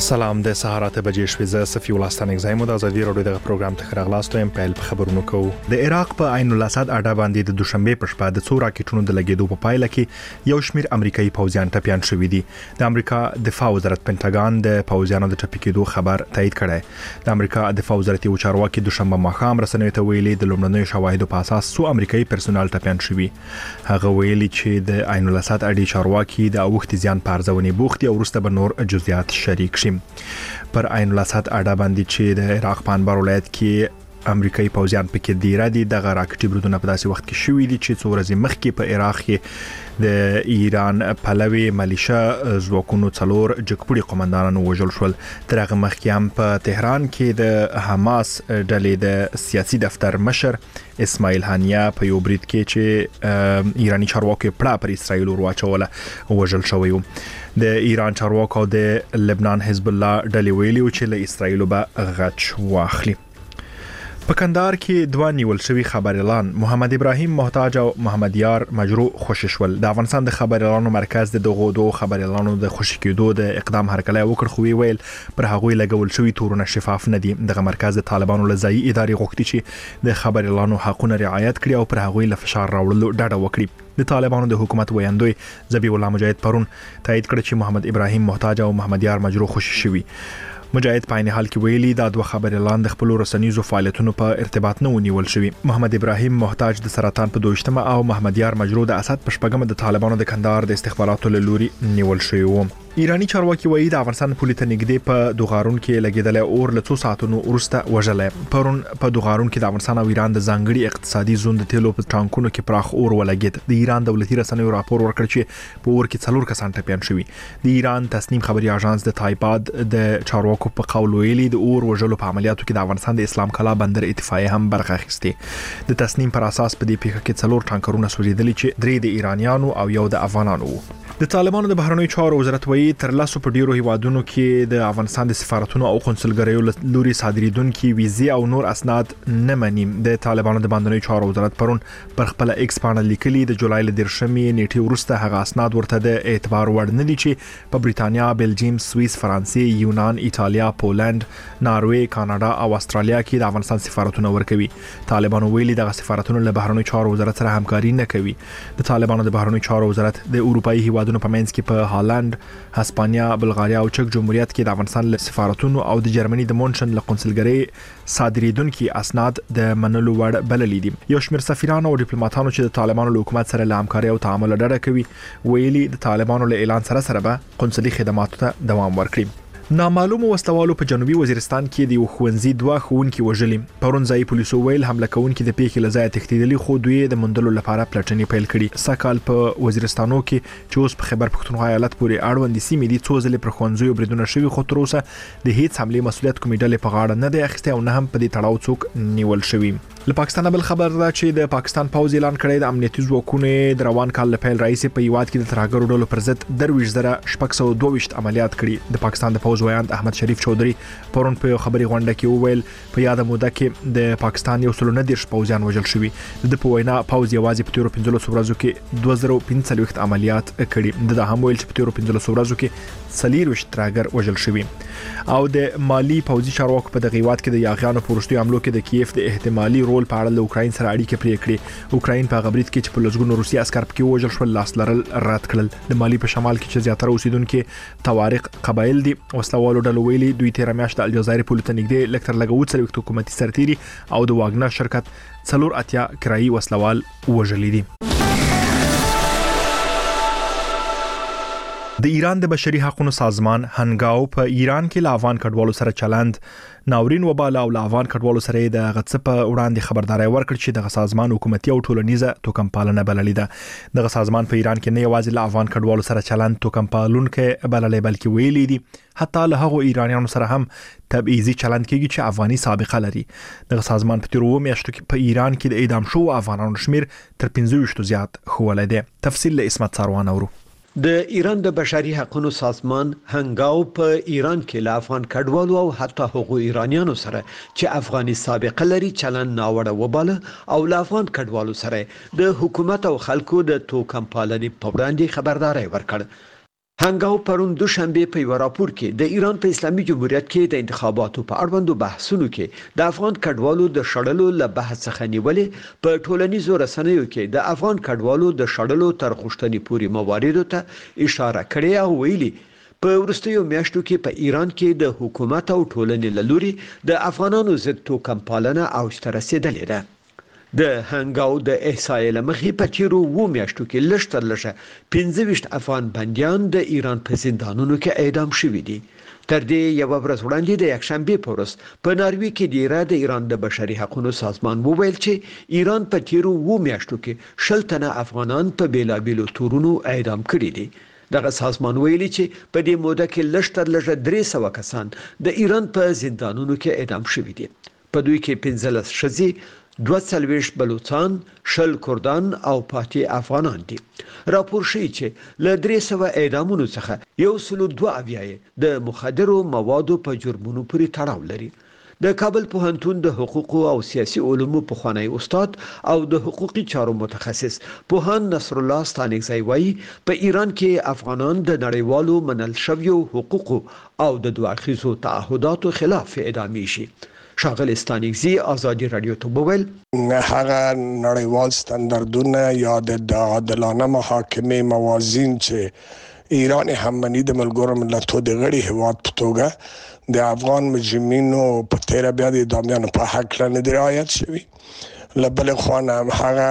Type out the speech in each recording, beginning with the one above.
سلام د سهار ته بجې شوې ز صفي ولستانګ زایمو د ازادي راډیو د پروګرام ته خراغلاستو ام پیل خبرونه کو د عراق په عین الاسد اډه باندې د دوشنبه په شپه د څو راکټونو د لګیدو په پایله کې یو شمیر امریکایي پوځیان ټپيان شوې دي د امریکا دفاع وزارت پنټاګان د پوځیانو د ټپي کېدو خبر تایید کړی د امریکا دفاع وزارت یو چارواکي دوشنبه ماښام رسنیو ته ویلي د لومړنیو شواهدو په اساس څو امریکایي پرسونل ټپيان شوې هغه ویلي چې د عین الاسد اډې چارواکي د اوخت زیان پارځونې بوختي او وروسته به نور جزئیات شریک پر عین الاسد اډه باندې چې د عراق په انبار ولایت کې امریکایي پوځیان پکې دی را دي د راکټي برودونه په داسې وخت کې شوې دي چې څو ورځې مخکې په عراق کې د ایران پلوي ملیشا ځواکونو څلور جګپوړي قومندانانو وژل شول ترغه مخکې هم په تهران کې د حماس ډلې د سیاسي دفتر مشر اسماعیل هانیا په یو برید کې چې ایرانی چارواکي پړه پر اسرائیل ورواچوله وژل شوی د ایران چارواکو د لبنان حزب الله ډلې ویلي چې له اسرائیل به غچ واخلي په کندهار کې دوه نیول شوی خبريالان محمد ابراهیم محتاج او محمد یار مجروح خوشی شول د افغانستان د خبريالانو مرکز د دغو دوه خبريالانو د خوشی کېدو د اقدام هرکلی وکړ خو ویل پر هغوی لګول شوی تورونه شفاف نه دي دغه مرکز د طالبانو لزای ادارې غوښتي چې د خبريالانو حقوقو رعایت کړي او پر هغوی له فشار راوړلو ډډه وکړي د طالبانو د حکومت ویاندوی ذبیح الله مجاهد پرون تایید کړ چې محمد ابراهیم محتاج او محمد یار مجروح خوشی شوی مجاهد په عین حال کې ویلي دا دوه خبريالان د خپل رسنیزو فعالیتونو په ارتباط نه ونیول شوی محمد ابراهیم محتاج د سرطان په 22مه او محمد یار مجروح د اسد په شپږمه د طالبانو د کندهار د استخباراتو لوري نیول شوی و ایرانی چارواکي وایي د افغانستان پولیس نږدې په دوغارون کې لګیدل اور له 2 ساعتونو وروسته وژلې پرون په دوغارون کې د افغانستان او ایران د ځانګړي اقتصادي زون د تیلو په ټانکونو کې پراخ اور ولګید د ایران دولتي رسنیو راپور ورکړ چې په اور کې 4 کسان ټپيان شوي د ایران تصنیم خبري اژانس د تایپاد د چارواکو په قول ویلي د اور وژلو په عملیاتو کې د افغانستان د اسلام کلا بندر اتفاقیه هم برخه اخیسته د تصنیم پر اساس په دې پیښه کې 4 ټانکرونه سوځیدلي چې 3 د ایرانیانو او یو د افغانانو د طالبانو د بهرنیو چارو وزارت وایي تر لاسو په ډیرو هیوادونو کې د افغانستان د سفارتونو او قونسلګریو لوري صادریدونکو ویزې او نور اسناد نه مني د طالبانو د بهرنیو چارو وزارت پرون پر خپل ایکس باندې لیکلي د جولای ل 10مې نیټه وروسته هغه اسناد ورته د اعتبار وړ نه دي چې په بریتانیا، بلجیم، سوئیس، فرانسې، یونان، ایتالیا، پولند، ناروې، کاناډا او استرالیا کې د افغانستان سفارتونه ورکوي طالبانو ویلي د سفارتونو له بهرنیو چارو وزارت سره همکاري نه کوي د طالبانو د بهرنیو چارو وزارت د اروپאי هیوادونو په منځ کې په هالند، هسپانیا، بلغاریا او چک جمهوریت کې د افغانستان له سفارتونو او د جرمني د مونشن له قونسلګری صادریدونکو اسناد د منلو وړ بلل دي یو شمېر سفیرانو او ډیپلوماټانو چې د طالبانو له حکومت سره له همکاري او تعامل ډډه کوي ویلي د طالبانو له اعلان سره به قونسلي خدماتو ته دوام ورکړي نامعلوم وسلوالو په جنوبي وزیرستان کې د خوندزي دوه ښوونکي وژلي پرون ځای پولیسو ویل حمله کوونکي د پیښې لزای تښتیدلي خو دوی د مندلو لپاره پلټنې پیل کړي سکهال په وزیرستانو کې چې اوس په خیبر پښتونخوا ایالت پورې اړوند سیمې دي څو ځلې پر خوندزي بریدونه شوي خو تر اوسه د هیڅ حمله مسولیت کومې ډلې په غاړه نه دی اخیسته او نه هم په دې تړاو څوک نیول شوی له پاکستان بل خبر ده چې د پاکستان پوځ اعلان کړی د امنیتي ځواکونو د روان کال له پیل راځي په یواد کې د ترهګرو ډلو پر ضد 2,622 عملیات کړي د پاکستان د پوځ ویاند احمد شریف چودري پرون په خبري غونډه کې وویل په یاد موده کې د پاکستان یو سلونه د پوځیان وژل شوی د په وینا پوځ یوازې په 15 ورځو کې 2045 عملیات کړي د هم ویل چې په 15 ورځو کې 40 ترهګر وژل شوی او د مالی پوځي چارواکو په دغه وخت کې د یاغیانو پروستي حملو کې د کیف د احتمالي رول په اړه له اوکراین سره اړیکې پرې کړې اوکراین په غبرید کې چې په لږونو روسي عسكر پکې وژل شول لاس لرل رد کړل د مالی په شمال کې چې زیاتره اوسیدونکو توارق قبایل دي وسلوالو ډلو ویلي دوی تیر میاشت د الجزایر په لټه نږدې لکتر لګوت سره حکومتي سرتيري او د واګنر شرکت 4 کرایي وسلوال وژلي دي د ایران د بشري حقوقو سازمان هنګاو په ایران کې له افغان کډوالو سره چلند ناورین وباله او له افغان کډوالو سره د غڅ په وړاندې خبرداري ورکړ چې د سازمان حکومتي او ټولنیزه توکمپالنه بللې ده د سازمان په ایران کې نه یوازې له افغان کډوالو سره چلند توکمپالونکو بللې بلکې ویلي دي حتی له هغو ایرانیانو سره هم تبعیضي چلند کیږي چې افغاني سابقه لري د سازمان په تیرو میاشتو کې په ایران کې د اعدام شو افغانانو شمیر تر 15 زیات خوله ده تفصیل له اسمت سروان اورو د ایران د بشري حقوقو سازمان هنګاو په ایران کې له افغان کډوالو او حتی هغو ایرانیانو سره چې افغاني سابقه لري چلن ناوړه وباله او له افغان کډوالو سره د حکومت او خلکو د توکمپالنې په وړاندې خبرداري ورکړ هنګاو پرون دوشنبه په یو راپور کې د ایران په اسلامي جمهوریت کې د انتخاباتو په اړوندو بحثونو کې د افغان کډوالو د شړلو له بحث څخه نیولې په ټولنیزو رسنیو کې د افغان کډوالو د شړلو تر غوښتنې پورې مواردو ته اشاره کړې او ویلي په ورستیو میاشتو کې په ایران کې د حکومت او ټولنې له لوري د افغانانو ضد توکم پالنه اوج ته رسیدلې ده. د هنګاو د احصایې لمخې په تیرو و میاشتو کې لږ تر لږه 25 افغان بندیان د ایران په زندانونو کې اعدام شوي دي. تر دې یو ورځ وړاندې د یکشنبه په ورځ په ناروی کې د ایران د بشري حقوقو سازمان وویل چې ایران په تیرو و میاشتو کې 10 تنه افغانان په بیلابیلو تورونو اعدام کړي دي. دغه سازمان ویلي چې په دې موده کې لږ تر لږه 300 کسان د ایران په زندانونو کې اعدام شوي دي. په دوی کې 15 ښځې 42 بلوچستان، شل کردان او پاتې افغانان دي. راپور شي چې له 300 اعدامونو څخه 102 د مخدرو موادو په جرمونو پورې تړاو لري. د کابل پوهنتون د حقوقو او سیاسي علومو پخوانی استاد او د حقوقي چارو متخصص پوهان نصر الله ستانکزی وایي په ایران کې افغانان د نړیوالو منل شویو حقوقو او د دوه اړخیزو تعهداتو خلاف اعدامي شي. شاغل ستانکزی آزادی رادیو ته وویل هغه نړیوال ستاندردونه یا د عادلانه محاکمې موازین چې ایران هم منی د ملګرو ملتونو د غړي هیواد په توګه د افغان مجرمینو په تیر بیا د اعدامیانو په حق نه دی رعایت شوی. لبل خوانه هغه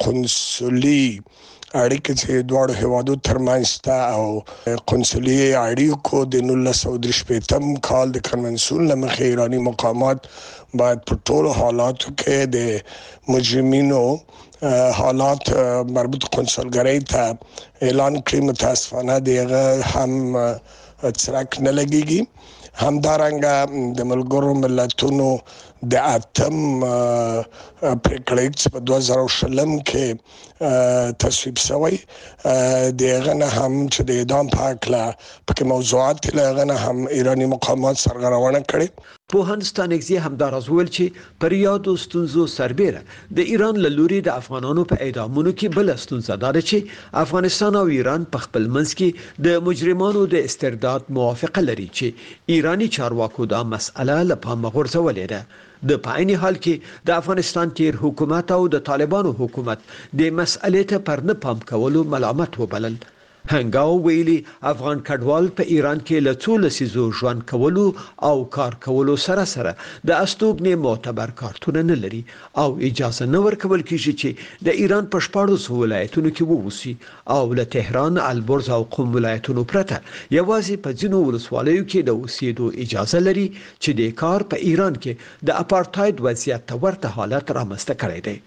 قنصلي اړیکې چې دواړو هیوادو ترمنځ او قنصلي اړیکو د 1930 کال د کنونسیون لمخې ایرانی مقامات باید په ټولو حالاتو کې د مجرمینو حالات مربوط قنصلګرۍ ته اعلان کړي. متاسفانه دغه هم څرک نه لګيږي. همدارنګه د ملګرو ملتونو د اتم پریکړې په 2020 کې تصویب شوی دغه نه هم چې د اعدام په اړه په موضوعات لغه نه هم ایرانی مقامات سرغړونه کړې. پوهان ستانکزی همدارز ویل چې پر یادو ستونزو سربېره د ایران له لوري د افغانانو په اعدامونو کې بل ستونزه ده چې افغانستان او ایران په خپل منځ کې د مجرمانو د استرداد موافقه لري چې ایرانی چارواکو دا مسأله له پامه غورځولې ده. د پاین حال کې د افغانستان تیر حکومت او د طالبانو حکومت د مسألې ته پر نه پام کولو ملامت وبلل. هنګاو ویلي افغان کډوال په ایران کې له څو لسیزو ژوند کولو او کار کولو سره سره د استوګنې معتبر کارتونه نه لري او اجازه نه ورکول کیږي چې د ایران په 14 ولایتونو کې ووسي او له تهران، البرز او قم ولایتونو پرته یوازې په ځینو ولسوالیو کې د اوسېدو اجازه لري چې د کار په ایران کې د اپارټاید وضعیت ته ورته حالت رامنځته کړی دی.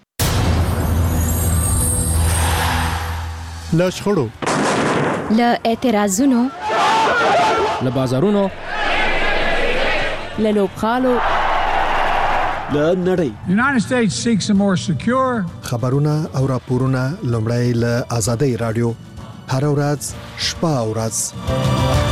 له شخړو، له اعتراضونو، له بازارونو، له لوبغالو، له نړۍ. The United States seeks a more secure خبرونه او راپورونه لومړی له آزادۍ رادیو هر ورځ شپه او ورځ.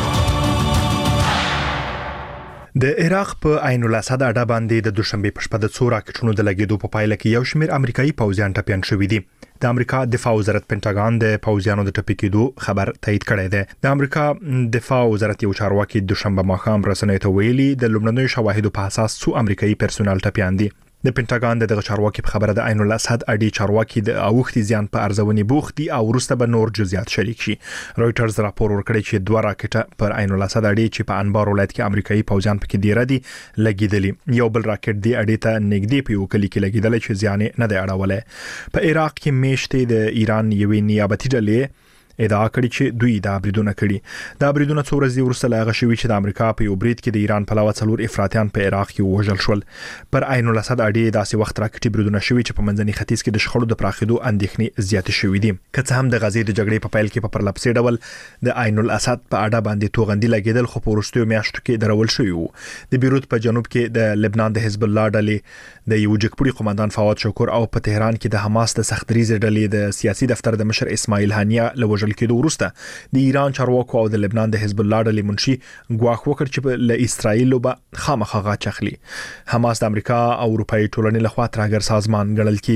د عراق په عین الاسد اډه باندې د دوشنبه په شپه د څو راکټونو د لګیدو په پایله کې یو شمېر امریکایي پوځیان ټپیان شوي دي. د امریکا دفاع وزارت پینټاګان د پوځیانو د ټپي کېدو خبر تایید کړی دی. د امریکا دفاع وزارت یو چارواکي دوشنبه ماښام رسنیو ته ویلي د لومړنیو شواهدو په اساس څو امریکایي پرسونل ټپیان دي. د پینټاګان دغه چارواکي په خبره د عین الاسد اډې چارواکي د اوښتي زیان په ارزونې بوخت دي او وروسته به نور جزئیات شریک شي. رويټرز راپور ورکړی چې 2 راکټه پر عین الاسد اډې چې په انبار ولایت کې امریکایي پوځیان پکې دیره دي لګیدلي. یو بل راکټ دی اډې ته نږدې په یو کلی کې لګیدل چې زیان نه دی اړولې. په عراق کې میشته د ایران یوې نیابتي ډلې ادعا کړې چې دوی دا بریدونه کړي. دا بریدونه څو ورځې وروسته لاغه شوی چې د امریکا په یو برید کې د ایران په علاوه 4 افراطیان په عراق کې وژل شول. پر عین الاسد اډې داسې وخت راکټي بریدونه شوی چې په منځني ختیځ کې د شخړو د پراخېدو اندېښنې زیاتې شوې دي. که څه هم د غزې د جګړې په پیل کې په پرلپسې ډول د عین الاسد په اډه باندې توغندي لګیدل خو په وروستیو میاشتو کې درول شوی وو. د بیروت په جنوب کې د لبنان د حزب الله ډلې د یو جګپوړي قومندان فواد شکور او په تهران کې د حماس د سختریزه ډلې د سیاسي دفتر د مشر اسماعیل هانیه له وژل کېدو وروسته د ایران چارواکو او د لبنان د حزب الله ډلې منشي ګواښ وکړ چې له اسرائیل به خامخا غاچ اخلي. حماس د امریکا او اروپאי ټولنې لخوا ترهګر سازمان ګڼل کیږي.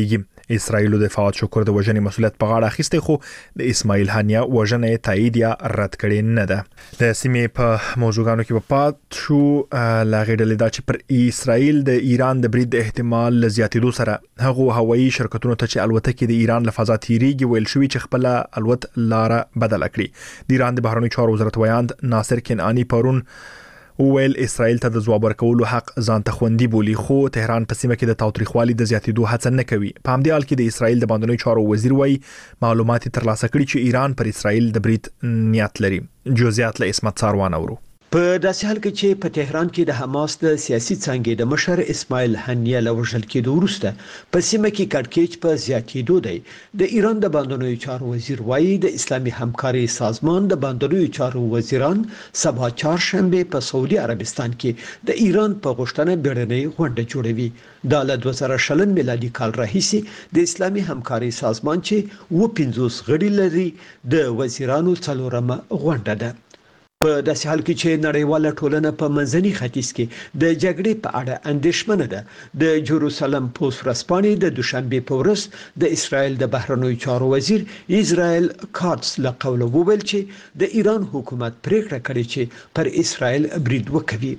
اسرائیل د فواد شکر د وژنې مسولیت په غاړه اخیسته خو د اسماعیل هانیه وژنې تایید یا رد کړي نه ده. د سیمې په موضوعاتو کې په پات شو لاغېډلې دا چې پر اسرائیل د ایران د برید احتمال زیاتېدو سره هغه هوایي شرکتونو ته چې الوتکې د ایران له فضا تیریږي ویل شوی چې خپل الوت لاره بدل کړي. د ایران د بهرنیو چارو وزارت ویاند ناصر کنعانی پرون ویل اسرائیل ته د ځواب ورکولو حق ځان ته خوندي بولی خو تهران په سیمه کې د تاوتریخوالي د زیاتېدو هڅه نه کوي. په همدې حال کې د اسرائیل د بهرنیو چارو وزیر وایي معلومات ترلاسه کړي چې ایران پر اسرائیل د برید نیت لري. جزئیات له اسمت ساروان اورو. په داسې حال کې چې په تهران کې د حماس د سیاسي څانګې د مشر اسماعیل هانیه له وژل کېدو وروسته په سیمه کې کړکېچ په زیاتېدو دی. د ایران د بهرنیو چارو وزیر وایي د اسلامي همکاري سازمان د بهرنیو چارو وزیران سبا چهارشنبه په سعودي عربستان کې د ایران په غوښتنه بیړنۍ غونډه جوړوي. دا له 2020 میلادي کال راهیسې د اسلامي همکاري سازمان چې 50 غړي لري د وزیرانو څلورمه غونډه ده. په داسې حال کې چې نړیواله ټولنه په منځني ختیځ کې د جګړې په اړه اندېښمنه ده. د جروسالم پوسټ ورځپاڼې د دوشنبه په ورځ د اسرائیل د بهرنیو چارو وزیر اسرائیل کاتس له قوله وویل چې د ایران حکومت پریکړه کړې چې پر اسرائیل برید وکړي.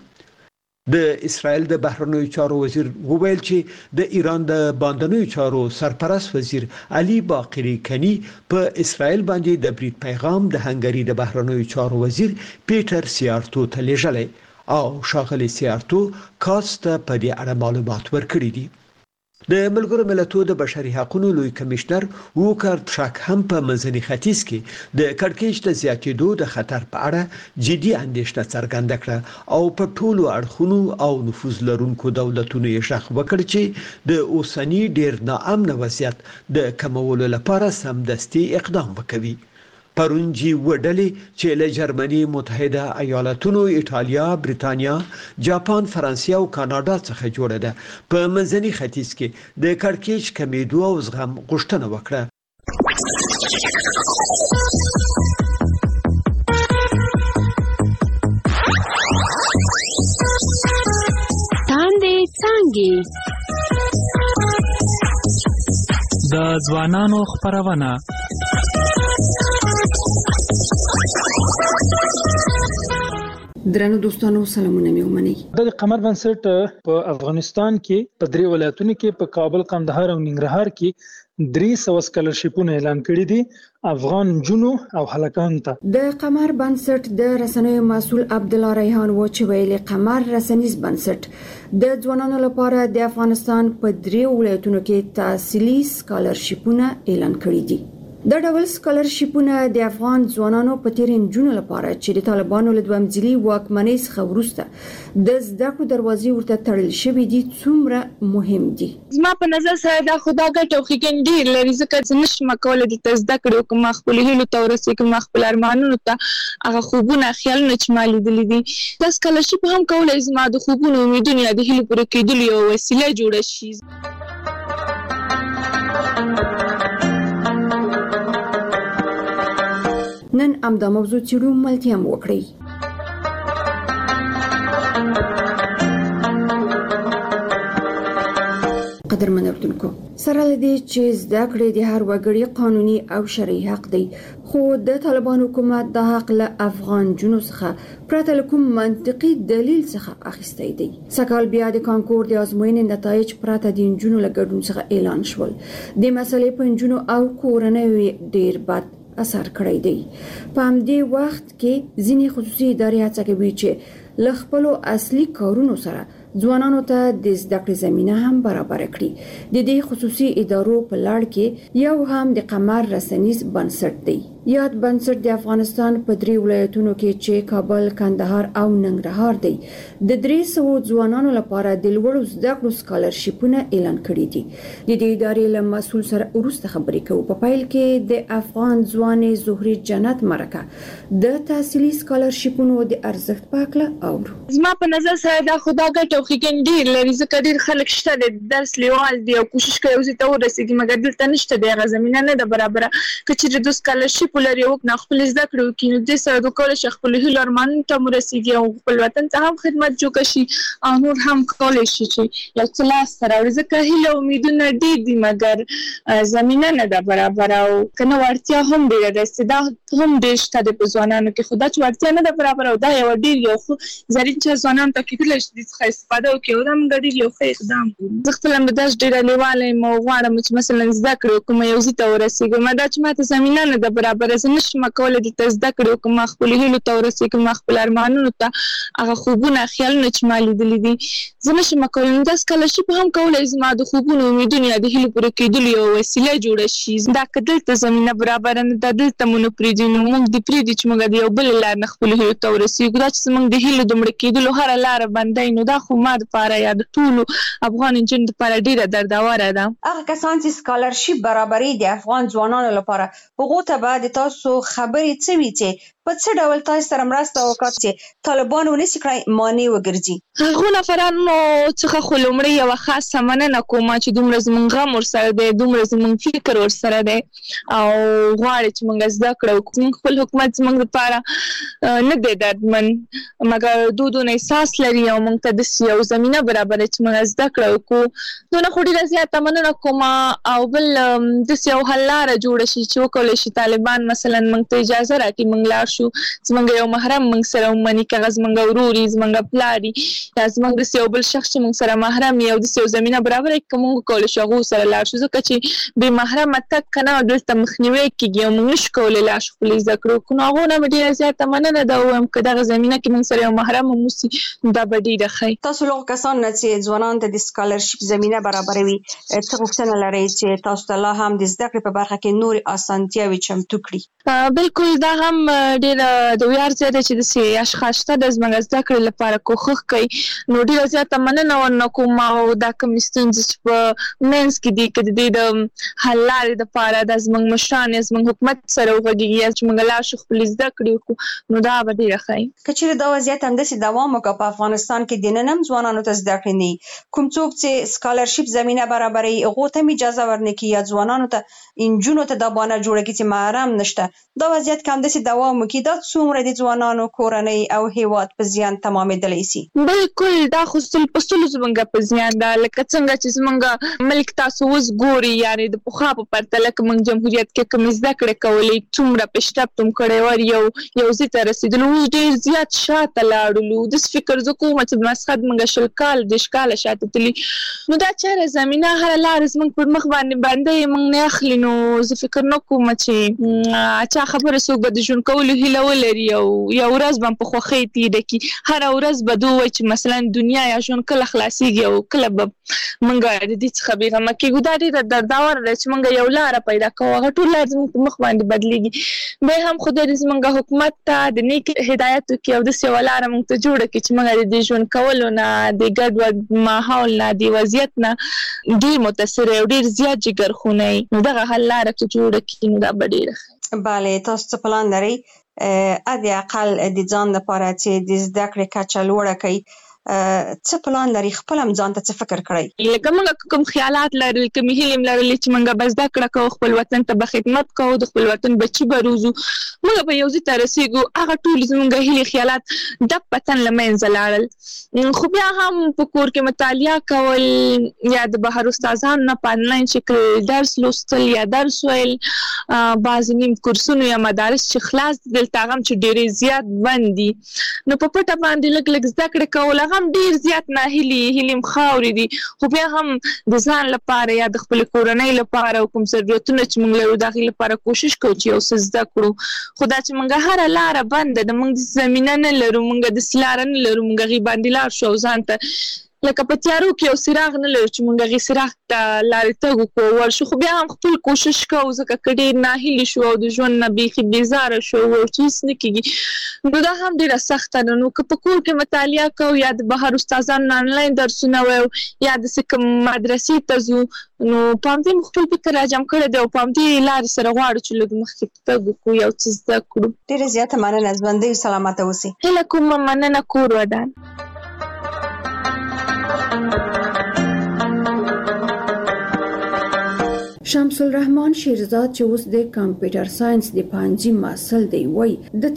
د اسرائیل د بهرنیو چارو وزیر وویل چې د ایران د بهرنیو چارو سرپرست وزیر علي باقری کنی په اسرائیل باندې د برید پیغام د هنګری د بهرنیو چارو وزیر پیټر سیارتو ته لیږلی او ښاغلي سیارتو کاست په دې اړه معلومات ورکړي دي. د ملګرو ملتونو د بشري حقوقو لوی کمشنر ووکر ترک هم په منځني ختیځ کې د کړکېچ د زیاتېدو د خطر په اړه جدي اندېښنه څرګنده کړه او په ټولو اړخونو او نفوذ لرونکو دولتونو یې ژغ وکړ چې د اوسنی ډیر ناامن وضعیت د کمولو لپاره سمدستي اقدام وکړي. پرونجي وډلې چې له جرمني، متحده ایالاتونو، ایټالیا، بریتانیا، جاپان، فرانسې او کاناډا څخه جوړه ده په منځني ختیځ کې د کړکېچ کمیدو او زغم غوښتنه وکړه. تاندې څانګې د ځوانانو خپرونه. درنو دوستانو سلامونه مې ومنئ. د قمر بنسټ په افغانستان کې په 3 ولایتونو کې په کابل، قندهار او ننګرهار کې 300 سکالرشیپونه اعلان کړي دي افغان جنو او هلکانو ته. د قمر بنسټ د رسنیو مسؤل عبدالله ریحان و چې ویلي قمر رسنیز بنسټ د ځوانانو لپاره د افغانستان په 3 ولایتونو کې تحصیلي سکالرشیپونه اعلان کړي دي. د ډول سکالرشیپونه د افغان ځوانانو په تیر انجونو لپاره چې د طالبانو له دویم ځلي واکمنۍ څخه وروسته د زده کړو دروازې ورته تړل شوې دي څومره مهم دي. زما په نظر سره دا خدا ګټه او ښېګڼې ډېر لري ځکه چې نشم کولی دلته زده کړې وکړم، ما خپلو هیلو ته ورسېږم، ما خپل ارمانونو ته هغه خوبونه خیالونه چې ما لیدلي دي. دا سکالرشیپ هم کولی زما د خوبونو، امیدونو یا د هیلو پوره کېدلو یوه وسیله جوړه شي. نن امدا موضوع چیرو ملتیا هم وکړي. قدرمن اردوونکو سره لدی چې زده کړې د هر وګړي قانوني او شرعي حق دی، خو د طالبان حکومت د حق له افغان جنو څخه پرته له کوم منطقي دلیل څخه اخیستی دی. سکهال بیا د کانکور د ازموینې نتایج پرته د انجونو له ګډون څخه اعلان شول. د مسلې په انجونو او کورنۍ ډیر بد اثر کړی دی. په همدې وخت کې ځینې خصوصي ادارې هڅه کوي چې له خپلو اصلي کارونو سره ځوانانو ته د زده کړې زمینه هم برابر کړي. د دې خصوصي ادارو په لړ کې یو هم د قمر رسنیز بنسټ دی. یاد بنسټ د افغانستان په 3 ولایتونو کې چې کابل، کندهار او ننګرهار دی د 300 ځوانانو لپاره د لوړو زده کړو سکالرشیپونه اعلان کړي دي. د دې ادارې له مسؤل سره وروسته خبرې کوو. په پیل کې د افغان ځوانې زهري جنت مرکه د تحصیلي سکالرشیپونو د ارزښت په اړه اورو. زما په نظر سره دا خدا ګټه او ښېګڼې ډېر لري ځکه ډېر خلک شته د درس لیوال دي او کوشش کوي اوسې ته ورسېږي، مګر دلته نشته د هغه زمینه نه ده برابره. که چېرې د سکالرشیپ په لري او خپل زده کړو کې نو د سره د کول شي خپل هیله ارمان ته مرسيږي او خپل وطن ته هم خدمت جوړ شي او نور هم کول شي چې یو څه لاس سره ورزکه هیله امیدونه دي مګر زمينه نه ده برابر او کنه ورتیا هم ډیره ده استعداد هم ډیر شته د ځوانانو کې خدا چې ورتیا نه ده برابر او دا یو ډیر یو زرین چې ځوانان ته کېدل شي د استفاده وکړي او دا موږ ډیر یو ښه اقدام کوو زه خپل هم داس ډیر لیواله مو غواړم چې مثلا زده کړو کوم یو ځای ته ورسېږم دا چې ماته زمينه نه ده برابر زه نشم کولای د زده کړو کوم خپل هیلو ته ورسېږم خپل ارمانونو ته هغه خوبونه خیالونه چې ما لیدلي دي زه نشم کولای دا سکالرشپ هم کولای زما د خوبونو امیدونه د هیلو پوره کېدلو یو وسیله جوړه شي دا کدل ته زمينه برابر نه ده دلته مونږ پریږدي نو موږ د پریږدي چې موږ د یو بل لار نه خپل هیلو ته ورسېږو دا چې موږ د هیلو د مړ کېدلو هر لار باندې نو دا خو ما دپاره یا د ټولو افغان نجونو دپاره ډیره دردوره ده هغه کسان چې سکالرشپ برابري د افغان ځوانانو لپاره هغو ته به د تاسو خبرې څه وي چې په څه ډول تاسو سره مرسته وکړي چې طالبان ونیسي کړی مانع وګرځي هغو نفرانو څخه خو لومړی یوه خاصه مننه کوم چې دومره زموږ غم ورسره دی دومره زموږ فکر ورسره دی او غواړي چې موږ زده کړو زموږ خپل حکومت زموږ دپاره نه دی دردمن مګر دونه احساس لري او موږ ته داسې یو زمینه برابره چې موږ زده کړه وکړو دونه خو ډېره زیاته مننه کوم او بل داسې یو حل لاره جوړه شي چې وکولی شي طالبان مثلا موږ ته اجازه راکړي موږ لاړ شو زموږ یو محرم موږ سره ومني که هغه زموږ ورور وي زموږ پلار وي یا زموږ داسې یو بل شخص چې موږ سره محرم وي او داسې یو زمینه برابره کړي که موږ وکولی شو هغو سره لاړ شو ځکه چې بې محرمه تګ که نه دلته مخنیوی کېږي او موږ نشو کولی لاړ شو خپلې زده کړو نو هغو نه به ډېره زیاته مننه ده ووایم که دغه زمینه کې موږ سره یو محرم هم اوسي دا به ډېره ښه تاسو له هغو کسانو نه چې ځوانانو ته د سکالرشپ زمینه برابروي څه غوښتنه لرئ چې تاسو ته لا هم د زده کړې په برخه کې نورې اسانتیاوې چمتو کړي بالکل دا هم ډېره د ویاړ ځای دی چې داسې اشخاص شته د زموږ زده کړې لپاره کوښښ کوي نو ډېره زیاته مننه ورنه کوم او دا کومې ستونزې چې په منځ کې دي که د دې د حل لارې دپاره دا زموږ مشران یا زموږ حکومت سره وغږېږي یا چې موږ لاړ شو خپلې زده کړې وکړو نو دا به ډېره ښه وي که چېرې دا وضعیت همداسې دوام وکړه په افغانستان کې دننه هم ځوانانو ته زده کړې نه وي کوم څوک چې سکالرشپ زمینه برابروي هغو ته هم اجازه ورنکړي یا ځوانانو ته نجونو ته دا بهانه جوړه کړي چې محرم نشته دا وضعیت که همداسې دوام وکړي دا څومره د ځوانانو کورنۍ او هیواد په زیان تمامېدلی شي بالکل دا خو په سلو زموږ په زیان ده لکه څنګه چې زموږ ملک تاسو اوس ګوري یعنې د پخوا په پرتله که موږ جمهوریت کې کومې زده کړې کولې څومره پیشرفت هم کړی ور یو ځای ته رسېدلو اوس ډېر زیات شاته لاړلو داسې فکر زه کوم چې مسقط موږ 20 کاله 10 کاله شاته تللي نو دا چېرې زمینه هره لاره زموږ پر مخ باندې موږ نه اخلي نو زه فکر نه کوم چې چا خبره څوک به د ژوند کولو هیله ولري او یو ورځ به هم په خوښۍ تېره کړي هره ورځ به ده ووایي چې مثلا دنیا یا ژوند کله خلاصېږي او کله به موږ د دې څخه بېغمه کېږو دا ډېره درداوره ده چې موږ یو لاره پیدا کوو هغه ټول لار زموږ په مخ باندې بدلېږي بیا هم خدای دې زموږ حکومت ته د نیک هدایت وکړي او داسې یوه لاره موږ ته جوړه کړي چې موږ د دې ژوند کولو نه د ګډوډ ماحول نه د وضعیت نه ډېر متاثره او ډېر زیات جګرخونه یي نو دغه حل لاره که جوړه کړي نو دا به ډېره ښه بله تاسو څه پلان لرئ حد اقل د ځان لپاره چې د زده کړې کچه لوړه کړئ څه پلان لري خپل هم ځان ته څه فکر کړی لکه موږ کوم خیالات لرل کومې هیلې م لرلې چې موږ به زده کړه کوو خپل وطن ته به خدمت کوو د خپل وطن بچي به روزو موږ به یو ځای ته رسېږو هغه ټول زموږ هیلې خیالات ډب پتن له منځه لاړل خو بیا هم په کور کې مطالعه کول یا د بهر استادانو نه په انلاین شکل درس لوستل یا درس ویل بعضې نیم کورسونو یا مدارس چې خلاص دي دلته هغه هم چې ډېرې زیات بند دي نو په پټه باندې لږ لږ زده کړې کول هم ډېر زیات ناهیلې م خاورې دي خو بیا هم د ځان لپاره یا د خپلې کورنۍ لپاره او کوم ضرورتونه چې موږ لرو د هغې لپاره کوشش کوو چې یو څه زده کړو خو دا چې موږ هره لاره بنده ده موږ داسې زمینه نه لرو موږ داسې لاره نه لرو موږ هغې باندې لاړ شو او ځان ته لکه په تیارو کې یو څراغ نه لرو چې موږ هغې څراغ ته لارې تګ وکړو ورشو خو بیا هم خپل کوشش کوو ځکه که ډېر ناهیلې شو او د ژوند نه بیخي بېزاره شو او چې هېڅ نه کېږي نو دا هم ډېره سخته ده نو که په کور کې مطالعه کوو یا د بهر استادانو نه انلاین درسونه ویو یا داسې کوم مدرسې ته ځو نو په همدې مو خپل فکر راجم کړی دی او په همدې لارې سره غواړو چې لږ مخکې تګ وکړو یو څه زده کړو ډېره زیاته مننه ژوندۍ سلامته اوسئ هیله کوم مننه کور ودان شمس الرحمن شیرزاد چې اوس د کمپیوټر ساينس د پانځي محصل دی وای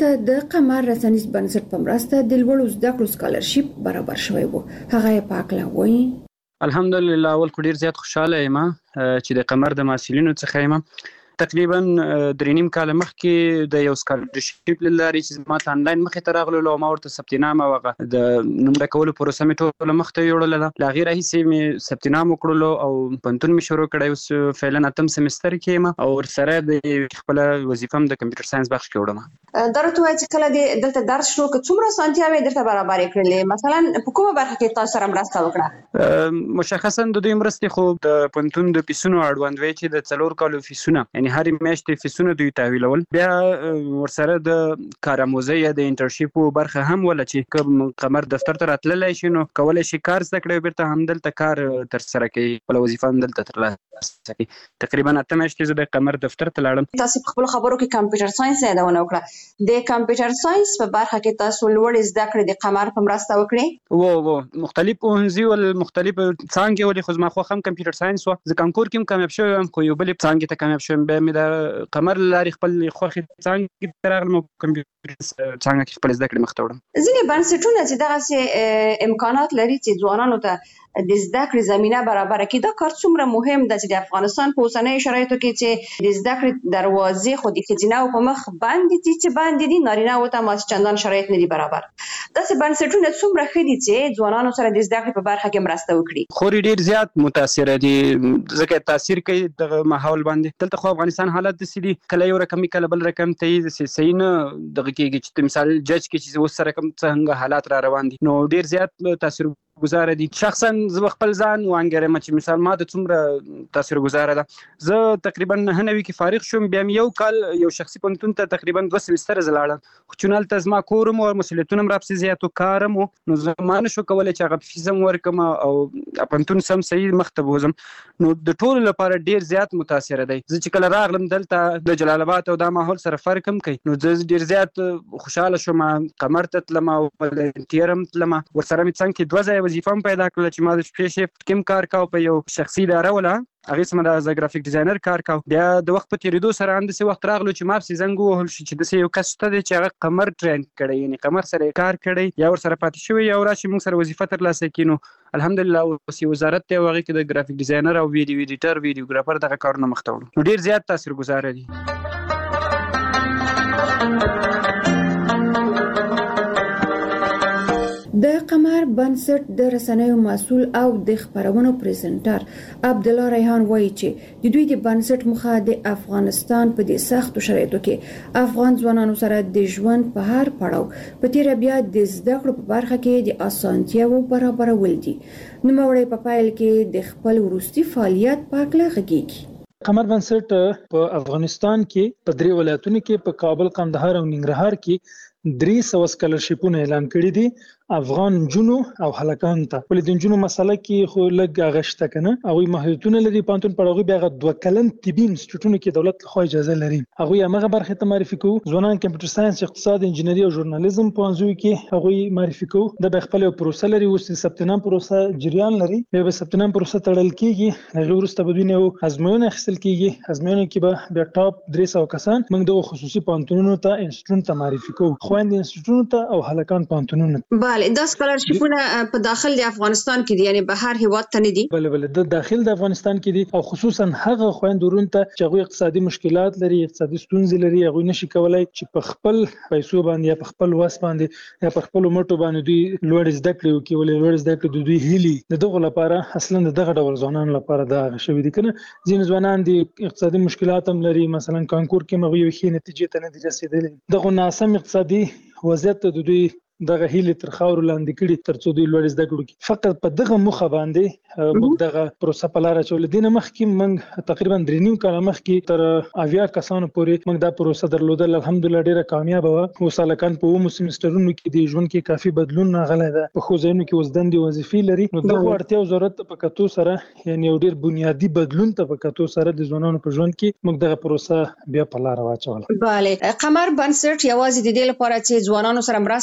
د قمر رسنیز بنسټ په مرسته د لوړو زده کړو سکالرشپ برابر شوی وو. هغه پاکلا وای الحمدلله اول کو ډیر زیات خوشاله یم چې د قمر د محصلینو څخه یم. تقریبا 3.5 کال مخکې د یو سکالرشپ لاري چې ما ته انلاین مخې ته راغلو او ما ورته ثبت نامه وغه د نومره کولو پروسه می ټول مخته یوړل لا غیر هیڅ می ثبت نامه کړلو او پنتون می شروع کړی اوس فعلا اتم سمستر کې ما او سره د خپل وظیفه د کمپیوټر ساينس بخش کې وړم. درته وایي چې کله دلته درس شروع کړ څومره سانتیاوي درته برابر کړلې مثلا په کومه برخه کې تاسو سره مرسته وکړه؟ مشخصا د دوی مرستې خو د پنتون د پیسونو اړوند وی چې د 4 کالو فیسونه یعنی هر میاشتې فیسونه دوی تحویلول بیا ورسره د کارآموزي یا د انټرنشپ برخه هم ولا چې قمر دفتر ته راتللی شي نو کولای شي کار زده کړي بیرته هم دلته کار تر سره کوي بل وظیفه هم دلته ترلاسه کوي. تقریبا 8 میاشتې د قمر دفتر ته لاړم. تاسو په خپل خبرو کې کمپیوټر ساينس یادونه وکړه. د کمپیوټر ساينس په برخه کې تاسو لوړ زده کړې د قمر په مرسته وکړې؟ وو مختلف پوهنځي ول مختلف څانګې ولې خو ما خو هم کمپیوټر ساينس و ځکه کانکور کې کامیاب شوم خو یو بل څانګې ته کامیاب شوم به مې د قمر لاري خپل خوخي څنګه ترغلم کمپیوټر څنګه کې خپل زده کړې مخته وړم. ځینې بنسټونه چې دغه امکانات لري چې ځوانانو ته د زده کړې زمينه برابر کړي دا کار څومره مهم ده چې د افغانستان په اوسنۍ شرایطو کې چې د زده کړې دروازې خو د ښځیناو په مخ باندې چې باندې دي نارینه او ته ماس چندان شرایط نه دي برابر. داسې بنسټونه څومره ښه دي چې ځوانانو سره د زده کړې په برخه کې مرسته وکړي؟ خو ډیر زیات متاثر دي ځکه تاثیر کوي د ماحول باندې. دلته خو افغانستان حالت د سړي کله یو رقم کله بل رقم ته سین دغه کېږي چې مثال جج کې چې اوس سره کوم څنګه حالات را روان دي نو ډیر زیات تاثیر گزار دي. شخصا زه خپل ځان وانګرم چې مثال ما د څومره تاثیر گزار ده. زه تقریبا 9 کې فارغ شوم بیا یو کال یو شخصي پنتون ته تقریبا 2 سمستر زلاړم خو چونال تزما کورم او مسؤلیتونه راپسې زیاتو کارم نو زه ما نشو کولای چې هغه فیزم ورکم او پنتون سم صحیح مخته بوزم نو د ټول لپاره ډیر زیات متاثر دی. زه چې کله راغلم دلته د جلال آباد او د ماحول سره فرق هم کوي نو زه ډیر زیات خوشاله شوم. قمر ته تلم او ولنټیرم تلم ورسره مې څنګه 2 ځای وظیفه پیدا کړل چې ما د شپې شیفت کې کار کاوه په یو شخصي اداره ولا هغه سم د گرافیک ډیزاینر کار کاوه. بیا د وخت په تیریدو سره اندسه وخت راغلو چې ما په زنګ وهل شي چې د یو کس ته چې هغه قمر ټرین کړي یعنی قمر سره کار کړي یا ور سره پاتې شوی یا راشي موږ سره وظیفه ترلاسه کینو الحمدلله اوس وزارت ته هغه کې د گرافیک ډیزاینر او ویډیو ایډیټر ویډیوګرافر دغه کارونه مخته وړو ډیر زیات تاثیرګذار دي. د قمر بنسټ د رسنیو مسؤل او د خبرونو پریزنټر عبد الله ریحان وایي چې د دوی د بنسټ مخه د افغانستان په دې سختو شرایطو کې افغان ځوانانو سره د ژوند په هر پړاو په تیر بیا د زده کړو په برخه کې د اسانتیاو برابرول دي. نو موري په پایل کې د خپل وروستي فعالیت په اړه غږیږي. قمر بنسټ په افغانستان کې په 3 ولایتونو کې په کابل، قندهار او ننګرهار کې 300 سکالرشپونه اعلان کړي دي افغان جنو او هلکان ته. ولې د جنو مسله کې خو لږ غشته کنه او محدودونه لري پانتون پړغي بیا 2 کلن طبي انسټیټیوټونو کې دولت خو اجازه لري هغه هغه برخه ته معرفي کوو. ځوانان کمپیوټر ساينس، اقتصاد، انجینری او ژورنالیزم په انځوي کې هغه معرفي کوو. د خپل پروسه لري او ثبت نام پروسه جریان لري. به ثبت نام پروسه تړل کیږي هغه ورسته بدوینه او ازموینه خپل کیږي. ازموینه کې به بیا ټاپ 300 کسان موږ د خصوصي پانتونونو ته انسټیټیوټ ته معرفي کوو خويند انسټیټیوټونو ته او هلکان پانتونونو. بله دا سکالرشپونه په داخل د افغانستان کې دي یعنی بهر هیواد ته نه دي؟ بله د داخل د افغانستان کې دي او خصوصا هغه خويندورون ته چې هغه اقتصادي مشکلات لري، اقتصادي ستونزې لري، هغه نشي کولای چې په خپل پیسو باندې یا په خپل واس باندې یا په خپل مټو باندې دوی لوړ زده کړې وکړي. ولې لوړ زده کړې د دوی هیلي دغه لپاره اصلا دغه ډول ځوانان لپاره دا شوی دي کنه. ځین ځوانان دي اقتصادي مشکلات هم لري مثلا کانکور کې مغوي وخی نتیجې ته نه دي رسیدلي. دغه ناسم اقتصادي وضعیت د دوی دغه هیله تر خاور لاندې کړي ترڅو دوی لوړ زده کړي. فقط په دغه مخه باندې موږ دغه پروسه په لار چول دي. نه مخکې موږ تقریبا 3.5 کال مخکې تر 80 کسانو پورې موږ دا پروسه درلودل. الحمدلله ډیره کامیاب و. وسالکان په ومو سمسترونو کې د ژوند کې کافي بدلون راغلی ده. په خوځینو کې وزدندې وظیفې لري نو دغه اړتیا او ضرورت په کتو سره یعنی یو ډیر بنیادی بدلون ته په کتو سره د ځوانانو په ژوند کې موږ دغه پروسه بیا په لار واچول. bale قمر بنسټ یوازې د دې لپاره چې ځوانانو سره مرسته وکړي د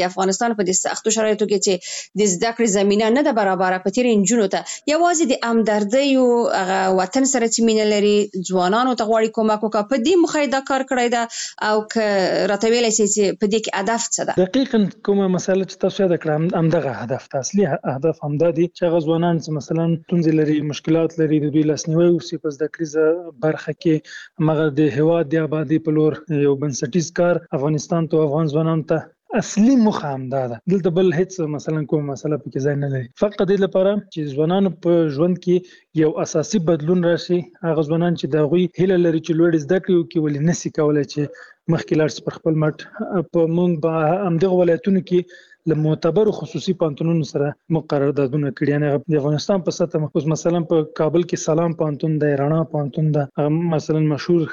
چې افغانستان په دې سختو شرایطو کې چې د زده کړې زمينه نه ده برابر په تیر انجونو ته یوازې د همدردۍ او هغه وطن سره چې مینه لري ځوانانو ته غواړي کومک وکړي په دې مخه دا کار کړی دا او که راته ویلی شي چې په دې کې هدف څه ده؟ دقیقاً کومه مسله چې تاسو یاد کړه همدغه هدف ته اصلي هدف همدا دی چې هغه ځوانان چې مثلا ستونزې لري مشکلات لري د دوی لاسنیوی وشي په زده کړیزه برخه کې هغه د هیواد د آبادی په لور یو بنسټیز کار افغانستان ته افغان ځوانانو ته اصلي مخه همدا ده دلته بل هیڅ مثلا کوم مسله پکې ځای نه لري فقط د لپاره چې ځوانانو په ژوند کې یو اساسي بدلون راشي هغه ځوانان چې د غوي هیله لري چې لوړ زده کړي کوي ولې نسی کولای چې مخکې لاړ شي پر خپل مټ په مونږ به همدغه ولایتونو کې له معتبر خصوصي پانتونونو سره مقرراتونه کړي یعنی د افغانستان په سطح اوس مثلا په کابل کې سلام پانتون د رڼا پانتون د مثلا مشهور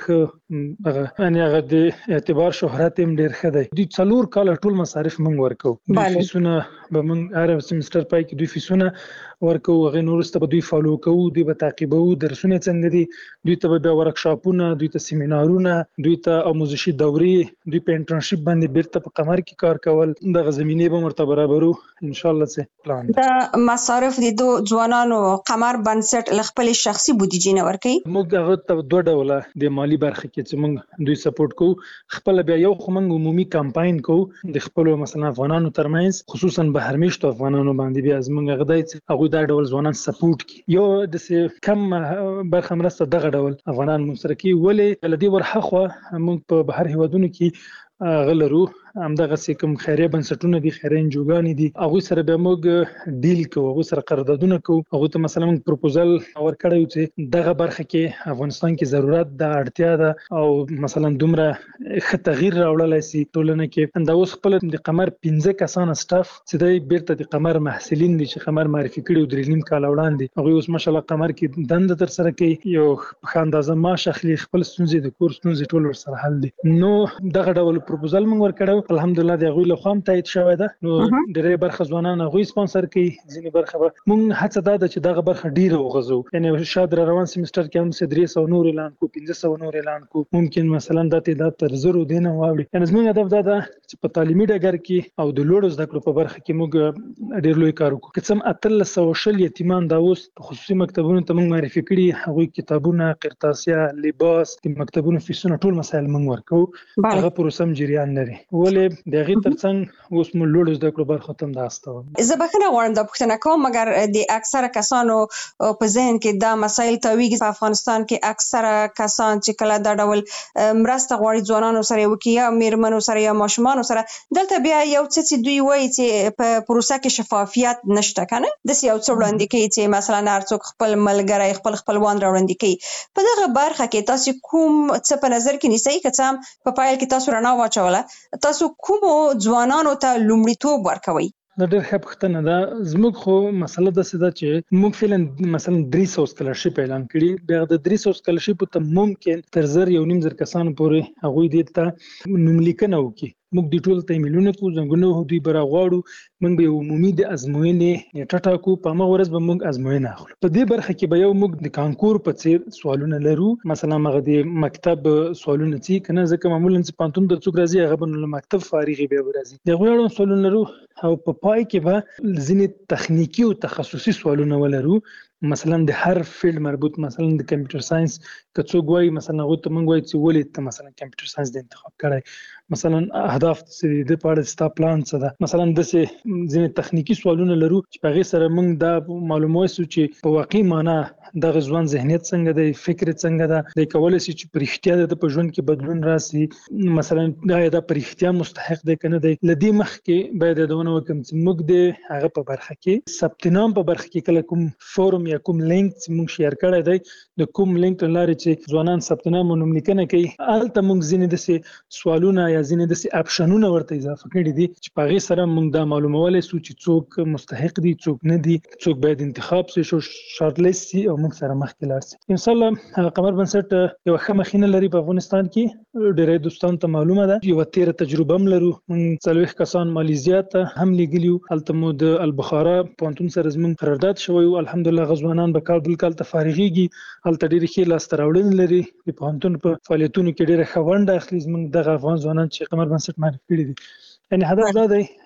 یعنی هغه د اعتبار شهرت هم ډیر ښه دی دوی څلور کال ټول مصارف موږ ورکو دوی فیسونه به موږ هر سیمستر پای کې دوی فیسونه ورکو هغه نورسته به دوی فالو کوو دوی به تعقیبو درسونه څنګه دي دوی ته به ورکشاپونه دوی ته سیمینارونه دوی ته آموزشي دورې دوی په انټرنشپ باندې بیرته په قمر کې کار کول د زمینه به مرتبه برابرو ان شاء الله څه پلان دا مصارف د دو ځوانانو قمر بنسټ لخپل شخصي بودیجې نه ورکي موږ هغه ته دوه ډوله د مالی برخه کې چې موږ دوی سپورټ کوو خپل بیا یو خو موږ عمومي کمپاین کوو د خپل مثلا افغانانو ترمنځ خصوصا بهرمیشتو افغانانو باندې بیا زموږ غدای چې هغه دا ډول ځوانان سپورټ کی یو د کم برخه مرسته دغه ډول افغانان مشترکي ولې لدی ورخه موږ په بهر هیوادونو کې غلرو همدغه کوم خیریه بنسټونه دي خیریه انجوګانې دي هغه سره به موږ ډیل کوو هغه سره قراردادونه کوو هغه ته مثلا موږ پروپوزل ورکړی چې دغه برخه کې افغانستان کې ضرورت د اړتیا ده او مثلا دومره ښه تغییر راوړلای شي ټولنه کې دا اوس خپل د قمر 15 کسان سټاف چې د بیرته د قمر محصلین دي چې قمر معرفي کړي او درې نیم کال وړاندې هغه اوس ماشاءالله قمر کې دند تر سره کوي یو ښه اندازه معاش اخلي خپل ستونزې د کور ستونزې ټول سره حل دي نو دغه ډول پروپوزل موږ ورکړو الحمدلله د غوی له خام تایید شوی ده نو ډېرې برخه ځوانان غوی سپانسر کوي ځینې برخه موږ هڅه ده چې دغه برخه ډیره وغځو یعنی شاید روان سیمستر کې هم 300 نور اعلان کو 500 نور اعلان کو ممکن مثلا د تعداد تر زرو دینه واوړي یعنی زموږ هدف دا ده چې په تعلیمي ډګر کې او د لوړو زده کړو په برخه کې موږ ډیر لوی کار وکړو کڅم 1300 یتیمان دا اوس خصوصي مکتبونو ته موږ معرفي کړي هغه کتابونه قرطاسیا لباس د مکتبونو فیسونه ټول مسایل موږ ورکو هغه پروسم جریان لري ولې دغه ترڅنګ اوس مو لوړ زده کړو برخه تم داستو زه بخنه غواړم د پښتنه کوم مګر د اکثره کسانو په ذهن کې دا مسایل تویږي په افغانستان کې اکثره کسان چې کله دا ډول مرسته غواړي ځوانانو سره وکي یا میرمنو سره یا ماشومان سره دلته بیا یو څه چې دوی وایي چې په پروسه کې شفافیت نشته کنه د یو څه وړاندې کوي چې مثلا هر څوک خپل ملګری خپلوان راوړاندې کوي په دغه برخه کې تاسو کوم څه په نظر کې نیسئ که څه په پایل کې تاسو رڼا واچوله تاسو کوم ځوانانو ته لومړیتوب ورکوي دا ډېر ښه پوښتنه ده زموږ خو مسله داسې ده چې موږ فعلا مثلا 300 سکالرشپ اعلان کړي بیا د 300 سکالرشپ ته ممکن تر 1.5 کسانو پورې هغوی دې ته نوملیکنه وکړي موږ د ټول ته ایمیلونه کو زنګونه دوی برا غواړو موږ به عمومي د ازموینې نیټه ټاکو په هغه ورځ به موږ ازموینه اخلو په دې برخه کې به یو موږ د کانکور په څیر سوالونه لرو مثلا مغه د مکتب سوالونه چې کنه ځکه معمولا چې پانتون د څوک راځي هغه بنو مکتب فارغي به راځي د غوړو سوالونه لرو او په پای کې به ځینې تخنیکی او تخصصي سوالونه ولرو مثلا د هر فیلډ مربوط مثلا د کمپیوټر ساينس کڅو غوي مثلا غوته مونږ وایي چې ولې ته مثلا کمپیوټر ساينس د انتخاب کړای مثلا اهداف د پاره ستا پلان څه ده مثلا د ځینې تخنیکی سوالونه لرو چې په غیر سره مونږ دا معلومات چې په واقعي معنی د غزوان ذهنیت څنګه دی فکر څنګه ده د کولای شي چې پر احتیاط د پژوند کې بدلون راسي مثلا دا پر احتیاط مستحق دی کنه دی لدی مخ کې باید دونه وکم چې موږ د هغه په برخه کې ثبت نام په برخه کې کله کوم فورم یا کوم لینک چې موږ شیر کړی دی د کوم لینک لاره چې ځوانان ثبت نام نوملیکنه کوي الته موږ ځینې د سوالونه یا ځینې د اپشنونه ورته اضافه کړی دي چې په غیر سره موږ دا معلومولای شو چې څوک مستحق دي څوک نه دي څوک باید انتخاب شي شو شارټ لیست شي او موږ سره مخکې لاړ شي ان شاء الله قمر بنسټ یو ښه مخینه لري په افغانستان کې ډېرې دوستان ته معلومه ده یو تیر تجربه هم لرو موږ 40 کسان مالیزیا ته هم لګلیو الته مو د البخارا پونتون سره زموږ قرارداد شوی او الحمدلله غزوانان به کال بل کال ته فارغيږي الته ډېر ښه لاس تراوړل لري په پونتون په فعالیتونو کې ډېر ښه ونډه اخلي زموږ د افغان ځوانان چې قمر بنسټ معرفي کړي دي یعنی هدف دا دی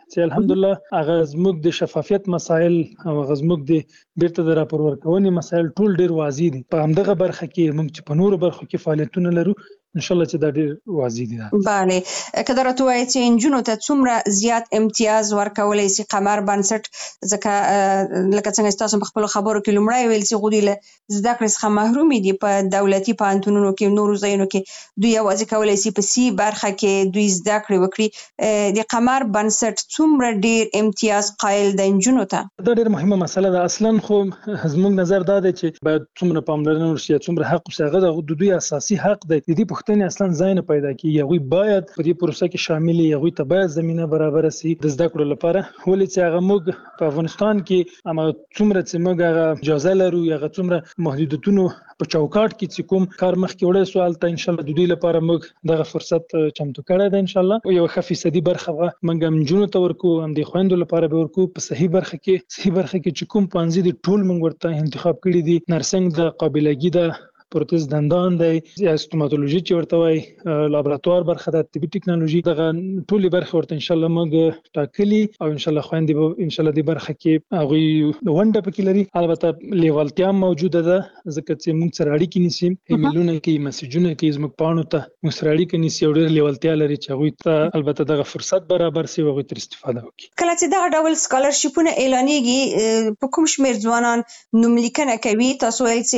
چې الحمدلله هغه زموږ د شفافیت مسایل او هغه زموږ د بیرته د راپور ورکونې مسایل ټول ډیر واضح دي. په همدغه برخه کې موږ چې په نورو برخو کې فعالیتونه لرو ان شاء الله چې دا ډیر واضح دي. بله کله راته وایي چې انجونو ته څومره زیات امتیاز ورکولای شي قمر بنسټ، ځکه لکه څنګه تاسو په خپل خبرو کې لومړی ویل چې غوډي له زده کړې څخه محروم دي په دولتي پوهنتونونو کې نورو ځایونو کې دوی یوازې کولای شي په سی برخه کې دوی زده کړې وکړي. د قمر بنسټ څومره ډیر امتیاز قائل د انجونو ته؟ دا ډیر مهمه مسله ده. اصلا خو زموږ نظر دا دی چې باید څومره پاملرنه وشي، څومره حق وشي، هغه د دوی اساسي حق دی. د دې پوښتنې اصلا ځای نه پیدا کیږي. هغوی باید په دې پروسه کې شامل وي، هغوی ته باید زمینه برابر شي د زده کړو لپاره. ولې چې هغه موږ په افغانستان کې اما څومره چې موږ هغه اجازه لرو، هغه څومره محدودیتونو په چوکاټ کې چې کوم کار مخکې وړي سوال ته ان شاء الله د دوی لپاره موږ دغه فرصت چمتو کړی دی. ان شاء الله یو ښه فیصدي برخه موږ منجونو ته ورکو، هم د خويندو لپاره به ورکو. په صحیح برخه کې چې کوم پانځي د ټول موږ ورته انتخاب کړی دي، نرسنګ د قابلګي د پروتز دندان دی، استوماتولوژي چې ورته وایي، لابراتوار برخه د طبي ټکنالوژي، دغه ټولې برخه ورته ان شاء الله موږ ټاکلي او ان شاء الله خويندې به ان شاء الله د برخه کې هغه ونده پکې لري. البته لیوالتیا موجوده ده، ځکه چې موږ سره اړیکې نیسیم، ایمیلونه کې میسجونه کې زموږ پاڼو ته موږ سره اړیکې نیسي او ډېر لیوالتیا لري چې هغه ته البته دغه فرصت برابر شي او هغه تر استفاده وکړي. کله چې دا ډول سکالرشیپونه اعلانېږي په کوم شمېر ځوانان نوملیکنه کوي؟ تاسو وایي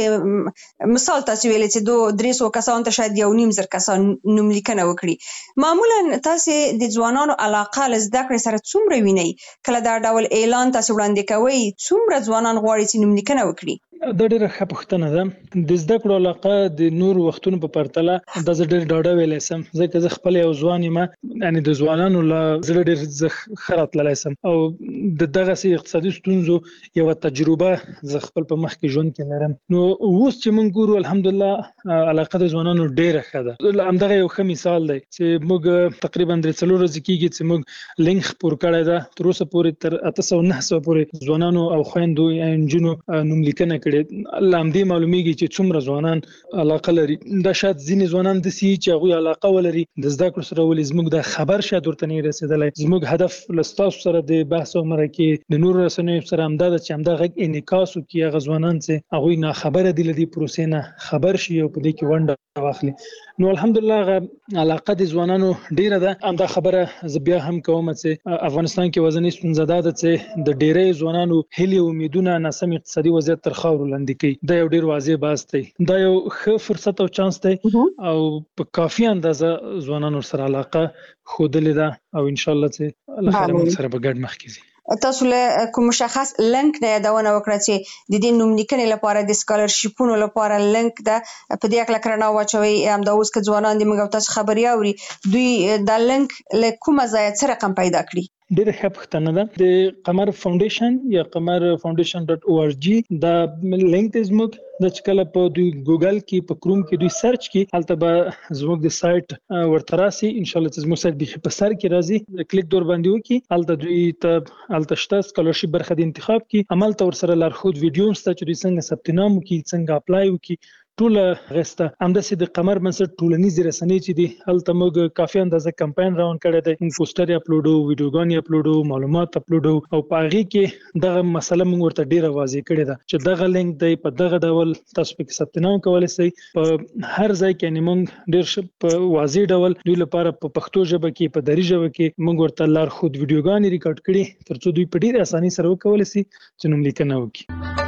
چې مثال تاسو ویل چې 200 کسان ته شاید 1.5 کسان نوملیکنه وکړي. معمولا تاسو د ځوانانو علاقه له زده کړې سره څومره ویني؟ کله دا ډول اعلان تاسو وړاندې کوي څومره ځوانان غواړي چې نوملیکنه وکړي؟ دا ډېره ښه پوښتنه ده. د زده کړو علاقه د نور وختونو په پرتله دا زه ډېر ډاډه ویلی سم، ځکه زه خپل یو ځوان یم، یعنې د ځوانانو له زړه ډېر ښه راتللی سم او د دغسې اقتصادي ستونزو یوه تجربه زه خپل په مخ کې ژوند کې لرم. نو اوس چې موږ ګورو الحمدلله علاقه د ځوانانو ډېره ښه ده. همدغه یو ښه مثال دی چې موږ تقریبا 3 ورځې کېږي چې موږ لینک خپور کړی ده. تر اوسه پورې تر 800 پورې ځوانانو او خویندو یا نجونو نوملیکنه الله هم دې معلومیږي چې څومره ځوانان علاقه لري. دا شاید ځینې ځوانان داسې چې هغوی علاقه ولري د زده کړو سره، ولې زموږ د خبر شاید ورته نه رسېدلی. زموږ هدف له ستاسو سره د بحث او مرکې د نورو رسنیو سره همدا ده چې همدا غږ انعکاس وکړي، هغه ځوانان چې هغوی ناخبره دي له دې پروسې نه خبر شي او په دې کې ونډه واخلي. نو الحمدلله هغه علاقه د ځوانانو ډیره ده. همدا خبره زه بیا هم کوم چې افغانستان کې وزنی ستونزه ده چې د ډیرې ځوانانو هیلې او امیدونه ناسم اقتصادي وضعیت تر خاورو لاندې کوي. دا یو ډیر واضح بحث دی، دا یو ښه فرصت او چانس دی او په کافي اندازه ځوانانو سره علاقه ښودلې ده او ان شاء الله چې الله خیر موږ سره به ګډ مخکې ځي. تاسو له کوم مشخص لینک نه یادونه وکړه چې د دې نوملیکنې لپاره د سکالرشیپونو لپاره لینک ده، په دې اړه کړنه واچوي. همدا اوس که ځوانان د موږ تاسو خبري اوري، دوی دا لینک له کومه ځای څخه رقم پیدا کړي؟ ډېر ښه پوښتنه ده. د قمر فاونډیشن یا qamarfoundation.org دا لینک دی زموږ د چې کله په دوی ګوګل کې په کروم کې دوی سرچ کې هلته به زموږ د سایت ورته راسي. ان شاء الله چې زموږ سایت به په سر کې راځي، کلیک دور باندې وکړي، هلته دوی ته هلته شته سکالرشیپ برخه د انتخاب کې عملته ورسره لارښود ویډیو شته چې دوی څنګه ثبت نام وکړي، څنګه اپلای وکړي، ټول غسته. همداسې د قمر بنسټ ټولنیزې رسنۍ چې دي هلته موږ کافي اندازه کمپاین راون کړی دی، موږ پوسټر اپلوډو، ویډیوګانې اپلوډو، معلومات اپلوډو او په هغې کې دغه مسله موږ ورته ډېره واضح کړې ده چې دغه لینک دی، په دغه ډول تاسو پکې ثبت نام کولی شئ. په هر ځای کې یعنې موږ ډېر په واضح ډول دوی لپاره په پښتو ژبه کې، په دري ژبه کې موږ ورته لارښود ویډیوګانې ریکارډ کړي تر څو دوی په ډېرې اسانۍ سره وکولی شي چې نوملیکنه وکړي.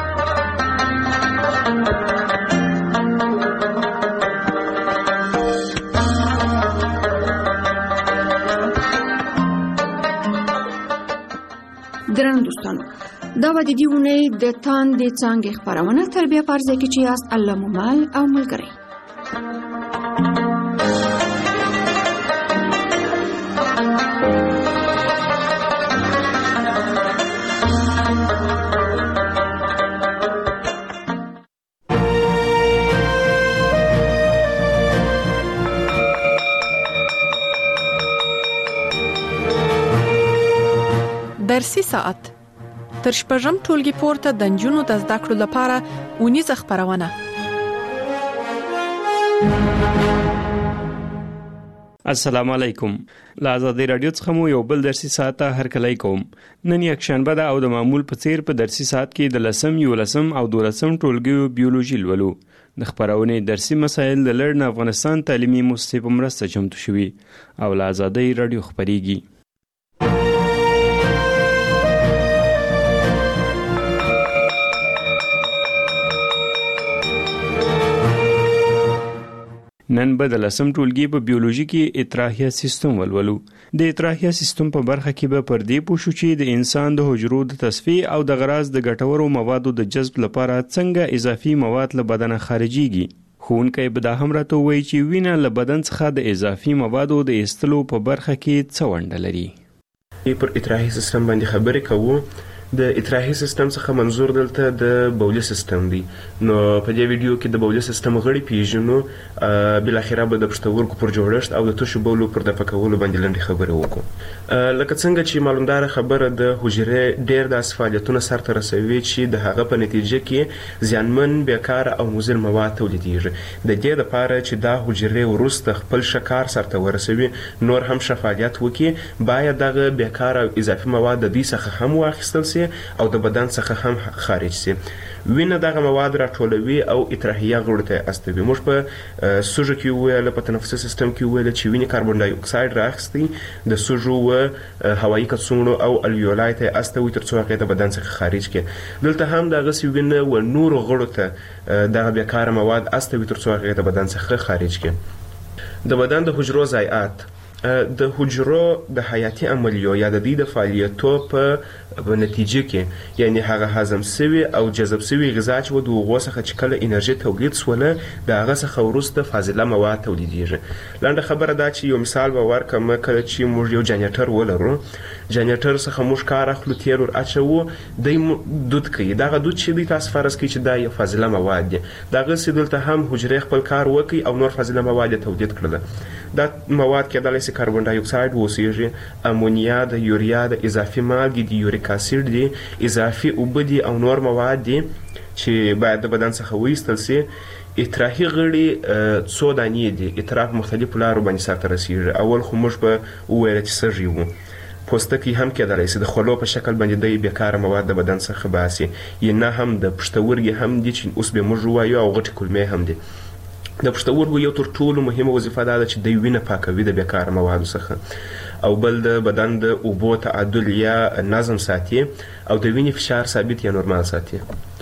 درنو دوستانو، دا و د دې اونۍ د تاندې څانګې خپرونه. تر بیا په ځای کې چې یاست الله مو مل او ملګری. درسي ساعت تر شپږم ټولګي پورته د نجونو د زده کړو لپاره اونیزه خپرونه. السلام علیکم. لا آزادی رادیو څخه مو یو بل درسي ساعت هر کله کوم. نن یک شنبه ده او د معمول په څیر په درسي ساعت کې د 10 او 12 ټولګیو بیولوژي لولو. د خبرونې درسي مسایل د لړن افغانستان تعلیمي مؤسسې په مرسته چمتو شوي او لا آزادی رادیو خبريږي. نن به د 10 ټولګي په بیولوژي کې اطراحیه سیستم ولولو. د اطراحیه سیستم په برخه کې به پر دې پوښو چې د انسان د حجرو د تصفیه او د غراض د ګټورو موادو د جذب لپاره څنګه اضافي مواد له بدن خارجيږي. ښوونکی به دا هم راته وایي چې وینه له بدن څخه د اضافي موادو د ایستلو په برخه کې څه ونډه لري. پر اطراحي سیستم باندې خبرې کوو. د اطراحي سیستم څخه منظور دلته د بولي سیستم دی. نو په دې ویډیو کې د بولي سیستم غړي پیژنو، بل اخره به د پښتورګو پر جوړښت او د تشو بولو پر دفع کولو باندې لنډه خبرې وکړو. لکه څنګه چې معلومدار خبره د حجرې ډېر د فعالیتونو سرته رسوي چې د هغه په نتیجه کې زیانمن بیکار او مضر مواد تولیدېږي. د دې لپاره چې دا حجرې وروسته خپل شکار سرته ورسوي نور هم فعالیت وکړي، باید دغه بیکار او اضافي مواد د دې څخه هم واخیستل شي او د بدن څخه هم خارج شي. وینه دغه مواد راټولوي او اطراحیه غړو ته استوي. موږ په سوژه کې ویل، په تنفسي سیستم کې ویل چې وینه کاربن ډای اکساید راخستي د سوژو او هوایي کڅوړو او الویولای ته استوي ترڅو هغه د بدن څخه خارج کړي. دلته هم دغه سی وینه و نور غړو ته دغه بیکاره مواد استوي ترڅو هغه د بدن څخه خارج کړي. د بدن د حجرو ضایعات د حجرو د حیاتي عملیو یا د دې د فعالیتو په نتیجه کې، یعنی هغه هضم شوی او جذب شوی غذا چې د هغو څخه چې کله انرژي تولید سوله د هغه څخه وروسته فاضله مواد تولیدېږي. لنډه خبره دا چې یو مثال به ورکړم. کله چې موږ یو جنریټر ولرو، جنریټر څخه موږ کار اخلو، تیل ور اچوو، دی دود کوي. دغه دود چې دی تاسو فرض کړئ چې دا یو فاضله مواد دی. دغسې دلته هم حجرې خپل کار وکړي او نور فاضله مواد تولید کړل. دا مواد کېدلی شي کاربن ډای اکساید اوسیږي، امونیا د یوریا د اضافي مالګې د یوریک اسید دي، اضافي اوبه دي او نور مواد دي چې باید د بدن څخه وایستل شي. اطراحي غړي څو دانې دي. اطراح په مختلفو لارو باندې سرته رسیږي. اول خو موږ به وویل چې سږي وو. پوستکی هم کېدلی شي د خولو په شکل باندې د بیکاره مواد د بدن څخه باسي، یا نه هم د پښتورګي هم دي چې اوس به موږ وایو، او غټې کولمې هم دي. د پښتورګو یو تر ټولو مهمه وظیفه دا ده چې د وینه پاکوي د بیکاره موادو څخه، او بل د بدن د اوبو تعادل یا نظم ساتي او د وینې فشار ثابت یا نورمال ساتي.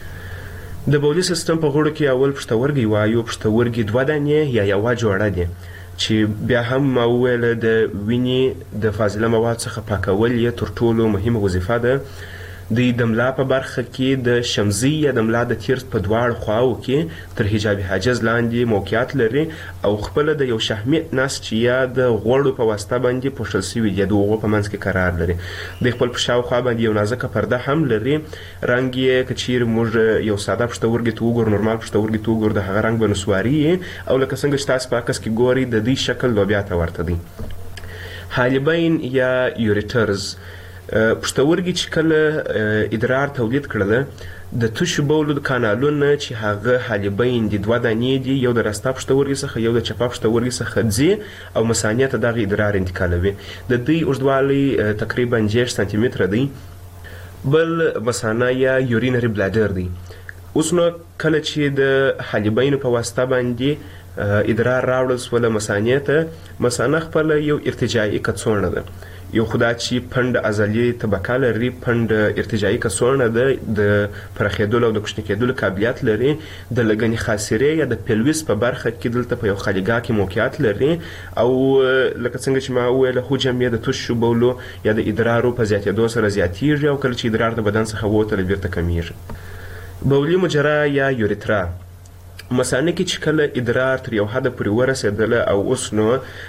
د بولي سیستم په غړو کې اول پښتورګي وایو. پښتورګي 2 دانې یا یوه جوړه دي چې بیا هم ما وویل د وینې د فاضله مواد څخه پاکول یې تر ټولو مهمه وظیفه ده. د ملا په برخه کې د شمزي یا د ملا د تیرس په دواړو خواو کې تر حجاب حاجز لاندې موقعیت لري او خپل د یو شحمي نسج یا د غوړو په واسطه باندې پوښل شوی دی، د هغو په منځ کې قرار لري. د خپل په شاوخوا باندې یو نازکه پرده هم لري. رنګ یې که چیرې موږ یو ساده پښتورګي ته وګورو، نورمال پښتورګي ته وګورو، د هغه رنګ به نسواري او لکه څنګه چې تاسو په عکس کې ګورئ د دې شکل لوبیا ته ورته دی. حالبین یا یوریټرز پښتورګي چې کله ادرار تولید کړل د تشو بولو د کانالونه چې هغه حالبین دي 2 دانې دي، یو د راسته پښتورګي څخه یو د چپه پښتورګي څخه ځي او مثانې ته دغه ادرار انتقالوي. د دوی اوږدوالی تقریبا 6 سانتي متره دی. بل مثانه یا یورینري بلاډر دی. اوس نو کله چې د حالبینو په واسطه باندې ادرار راوړل سوله مثانې ته، مثانه خپل یو ارتجاعي کڅوړه ده. یو خدا چې پند عضلي طبقه لري، پند ارتجاعي کڅوړه ده، د پرخېدلو او د کوچني کېدلو قابلیت لري. د لګنې خاصرې یا د پیلویس په برخه کې دلته په یو خالیګاه کې موقعیت لري، او لکه څنګه چې ما وویل حجم یې د تشو بولو یا د ادرارو په زیاتېدو سره زیاتېږي، او کله چې ادرار د بدن څخه ووتل بیرته کمیږي. بولي مجرا یا یوریترا مثانه کې چې کله ادرار تر یو حد پورې ورسېدله او اوس نو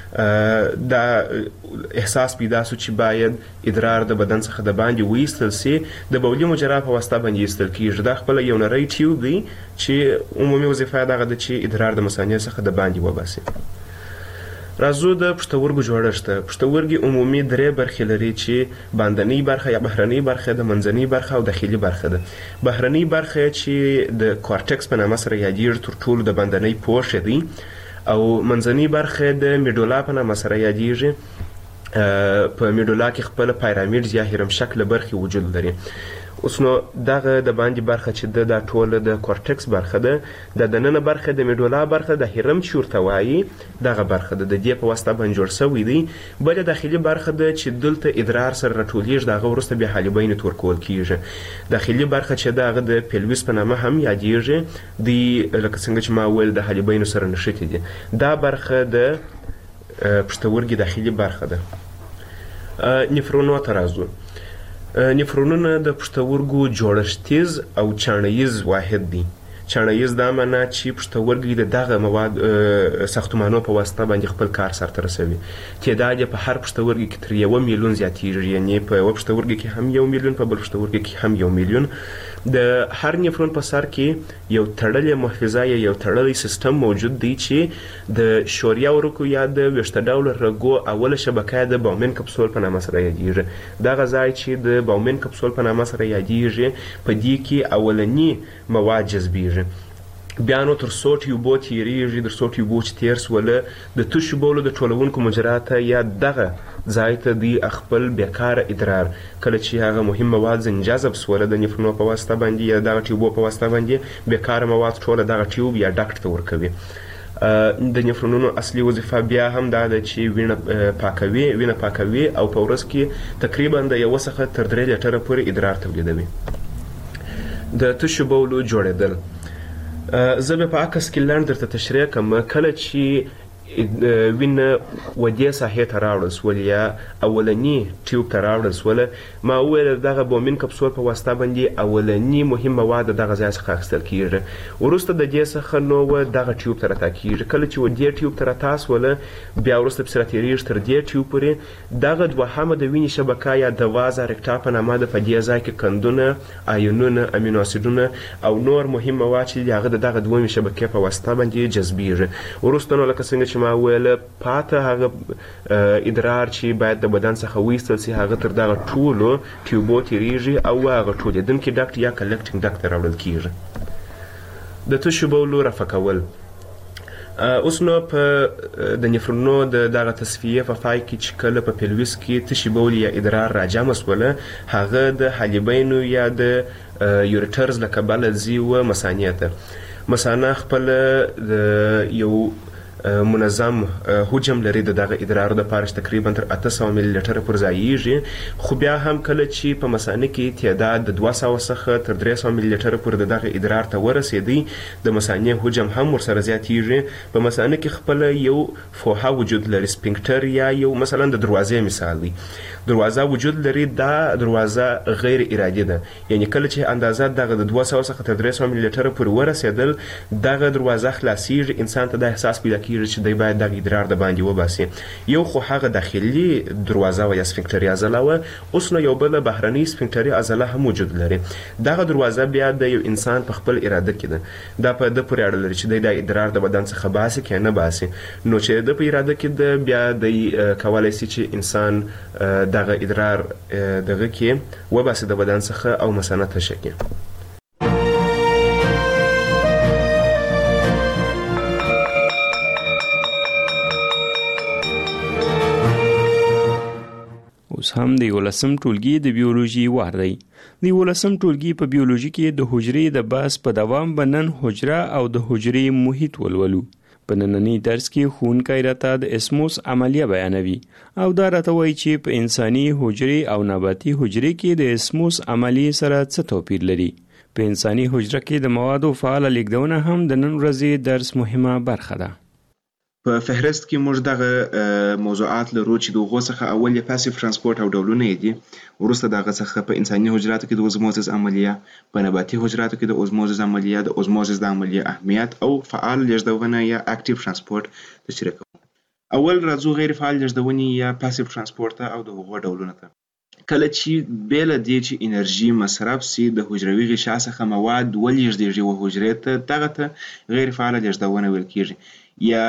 دا احساس پیدا سو چې باید ادرار د بدن څخه د باندې وایستل سي، د بولي مجرا په واسطه باندې ایستل کېږي. دا خپله یو نری ټیوب دی چې عمومي وظیفه یې دغه ده چې ادرار د مثانې څخه د باندې وباسي. راځو د پښتورګو جوړښت ته. پښتورګي عمومي 3 برخې لري چې باندنۍ برخه یا بهرنۍ برخه ده، منځنۍ برخه او داخلي برخه ده. بهرنۍ برخه چې د کورټکس په نامه سره یادېږي تر ټولو د باندنۍ پوښ دی، او منځنۍ برخه د میډولا په نامه سره یادیږي. په میډولا کې خپل پیرامید یا هرم شکل برخې وجود لري. اوس نو دغه د باندې برخه چې د ټوله د کورټکس برخه ده، د دننه برخه د میډولا برخه د هرم چې ورته وایي دغه برخه ده، د دې په واسطه باندې جوړ شوی دی. بله داخلي برخه ده چې دلته ادرار سره راټولیږي، د هغه وروسته بیا حالبین ته ورکول کیږي. داخلي برخه چې ده هغه د پیلویس په نامه هم یادیږي، دی لکه څنګه چې ما وویل د حالبینو سره نښتې دي. دا برخه د پښتورګي داخلي برخه ده. نفرونو ته راځو. نفرونونه د پښتورګو جوړښتیز او چاڼیز واحد دی. چاڼیز دا معنا چې پښتورګي د دغه مواد ساختمانو په واسطه باندې خپل کار سرته رسوي. تعداد یې په هر پښتورګي کې تر 1 میلیون زیاتیږي، یعنې په یوه پښتورګي کې هم 1 میلیون، په بل پښتورګي کې هم 1 میلیون. د هر نفرون په سر کې یو تړلی محفظه یا یو تړلی سیستم موجود دی چې د شوریا ورکو یا د ویښته ډوله رګو اوله شبکه د باومن کپسول په نامه سره یادیږي. دغه ځای چې د باومن کپسول په نامه سره یادیږي په دې کې اولني مواد جذبیږي. بیا نو تر څو ټیوبو تیریږي، تر څو ټیوبو چې تیر سوله د تشو بولو د ټولونکو مجراته یا دغه ځای ته دی خپل بیکاره ادرار کله چې هغه مهم مواد ځنې جذب سوله د نفرونو په واسطه باندې یا دغه ټیوبو په واسطه باندې بیکاره مواد ټوله دغه ټیوب یا ډکټ ته ورکوي. د نفرونونو اصلي وظیفه بیا هم دا ده چې وینه پاکوي او په ورځ کې تقریبا د 1 څخه تر 3 لیټره پورې ادرار تولیدوي. د تشو بولو جوړېدل زه به په عکس کې لنډ درته تشریح کوم. کله چې وینه ودې ساحې ته راوړل سول یا اولني ټیوب ته راوړل سول، ما وویل دغه بومین کپسول په واسطه باندې اولني مهم مواد دغه ځای څخه اخیستل کیږي. وروسته د دې څخه نو دغه ټیوب ته راتاکیږي. کله چې ودې ټیوب ته راتاسوله بیا وروسته پسې راتیریږي تر دې ټیوب پورې. دغه دوهمه د وینې شبکه یا د وازه رکټا په نامه ده. په دې ځای کې کندونه، آیونونه، امینو اسیدونه او نور مهم مواد چې هغه د دغه دویمې شبکې په واسطه باندې جذبیږي. وروسته نو لکه څنګه چې ما ویل پاته هغه ادرار چې باید د بدن څخه وایستل سي هغه تر دغه ټولو ټیوبو تیریږي او هغه ټولېدونکي ډکټ یا کلکټینګ ډکټ ته راوړل کیږي. د تشو بولو رفع کول. اوس نو په د نفرونو د دغه تصفیې په پای کې چې کله په پیلویس کې تشي بول یا ادرار راجمع سوله، هغه د حالبینو یا د یوریټرز له کبله ځي و مثانې ته. مثانه خپل د یو منظم حجم لري د دغه ادرارو دپاره چې تقریبا تر 800 ملي لیټره پورې ځایږي. خو بیا هم کله چې په مثانه کې تعداد د 200 څخه تر 300 ملي لیټره پورې د دغه ادرار ته ورسېدی، د مثانې حجم هم ورسره زیاتیږي. په مثانه کې خپل یو فوحه وجود لري، سپینکټر یا یو مثلا د دروازې مثال دی. دروازه وجود لري. دا دروازه غیر ارادي ده، یعنی کله چې اندازه دغه د 200 څخه تر 300 ملي لیټره پورې ورسېدل، دغه دروازه خلاصیږي. انسان ته د احساس پیدا کیږي چې دی باید دغه ادرار د باندې وباسي. یو خو هغه داخلي دروازه و یا سفنکټري عضله وه، اوس نو یو بله بهرنۍ سفنکټري عضله هم وجود لري. دغه دروازه بیا د یو انسان په خپل اراده کې ده. دا په ده پورې اړه لري چې دی دا ادرار د بدن څخه باسي که نه باسي. نو چې د په اراده کې ده بیا دی کولی سي چې انسان دغه ادرار دغه کې وباسي د بدن څخه او مثانه تشه کړي. اوس هم د 11م ټولګي د بیولوژي وار دی. د 11م ټولګي په بیولوژي کې د حجرې د بحث په دوام به نن حجره او د حجرې محیط ولولو. په نننی درس کې ښوونکی راته د اسموس عملیه بیانوي او دا راته وایي چې په انساني حجرې او نباتي حجرې کې د اسموس عملیې سره څه توپیر لري. په انساني حجره کې د موادو فعاله لیږدونه هم د نن ورځې درس مهمه برخه ده. په فهرست کې موږ دغه موضوعات لرو چې د هغو څخه اول یې پاسیف ترانسپورت او ډولونه یې دي. وروسته دغه څخه په انساني حجراتو کې د اوزموزس عملیه، په نباتي حجراتو کې د اوزموزس عملیه، د اوزموزس د عملیه اهمیت او فعال لیږدونه یا اکټیو ترانسپورت تشریح کوو. اول راځو غیر فعال لیږدونې یا پاسیف ترانسپورت او د هغو ډولونه ته. کله چې بیله دې چې انرژي مصرف سي د حجروي غشا څخه مواد ولېږدېږي و حجرې ته، دغه ته غیر فعاله لیږدونه ویل کېږي. یا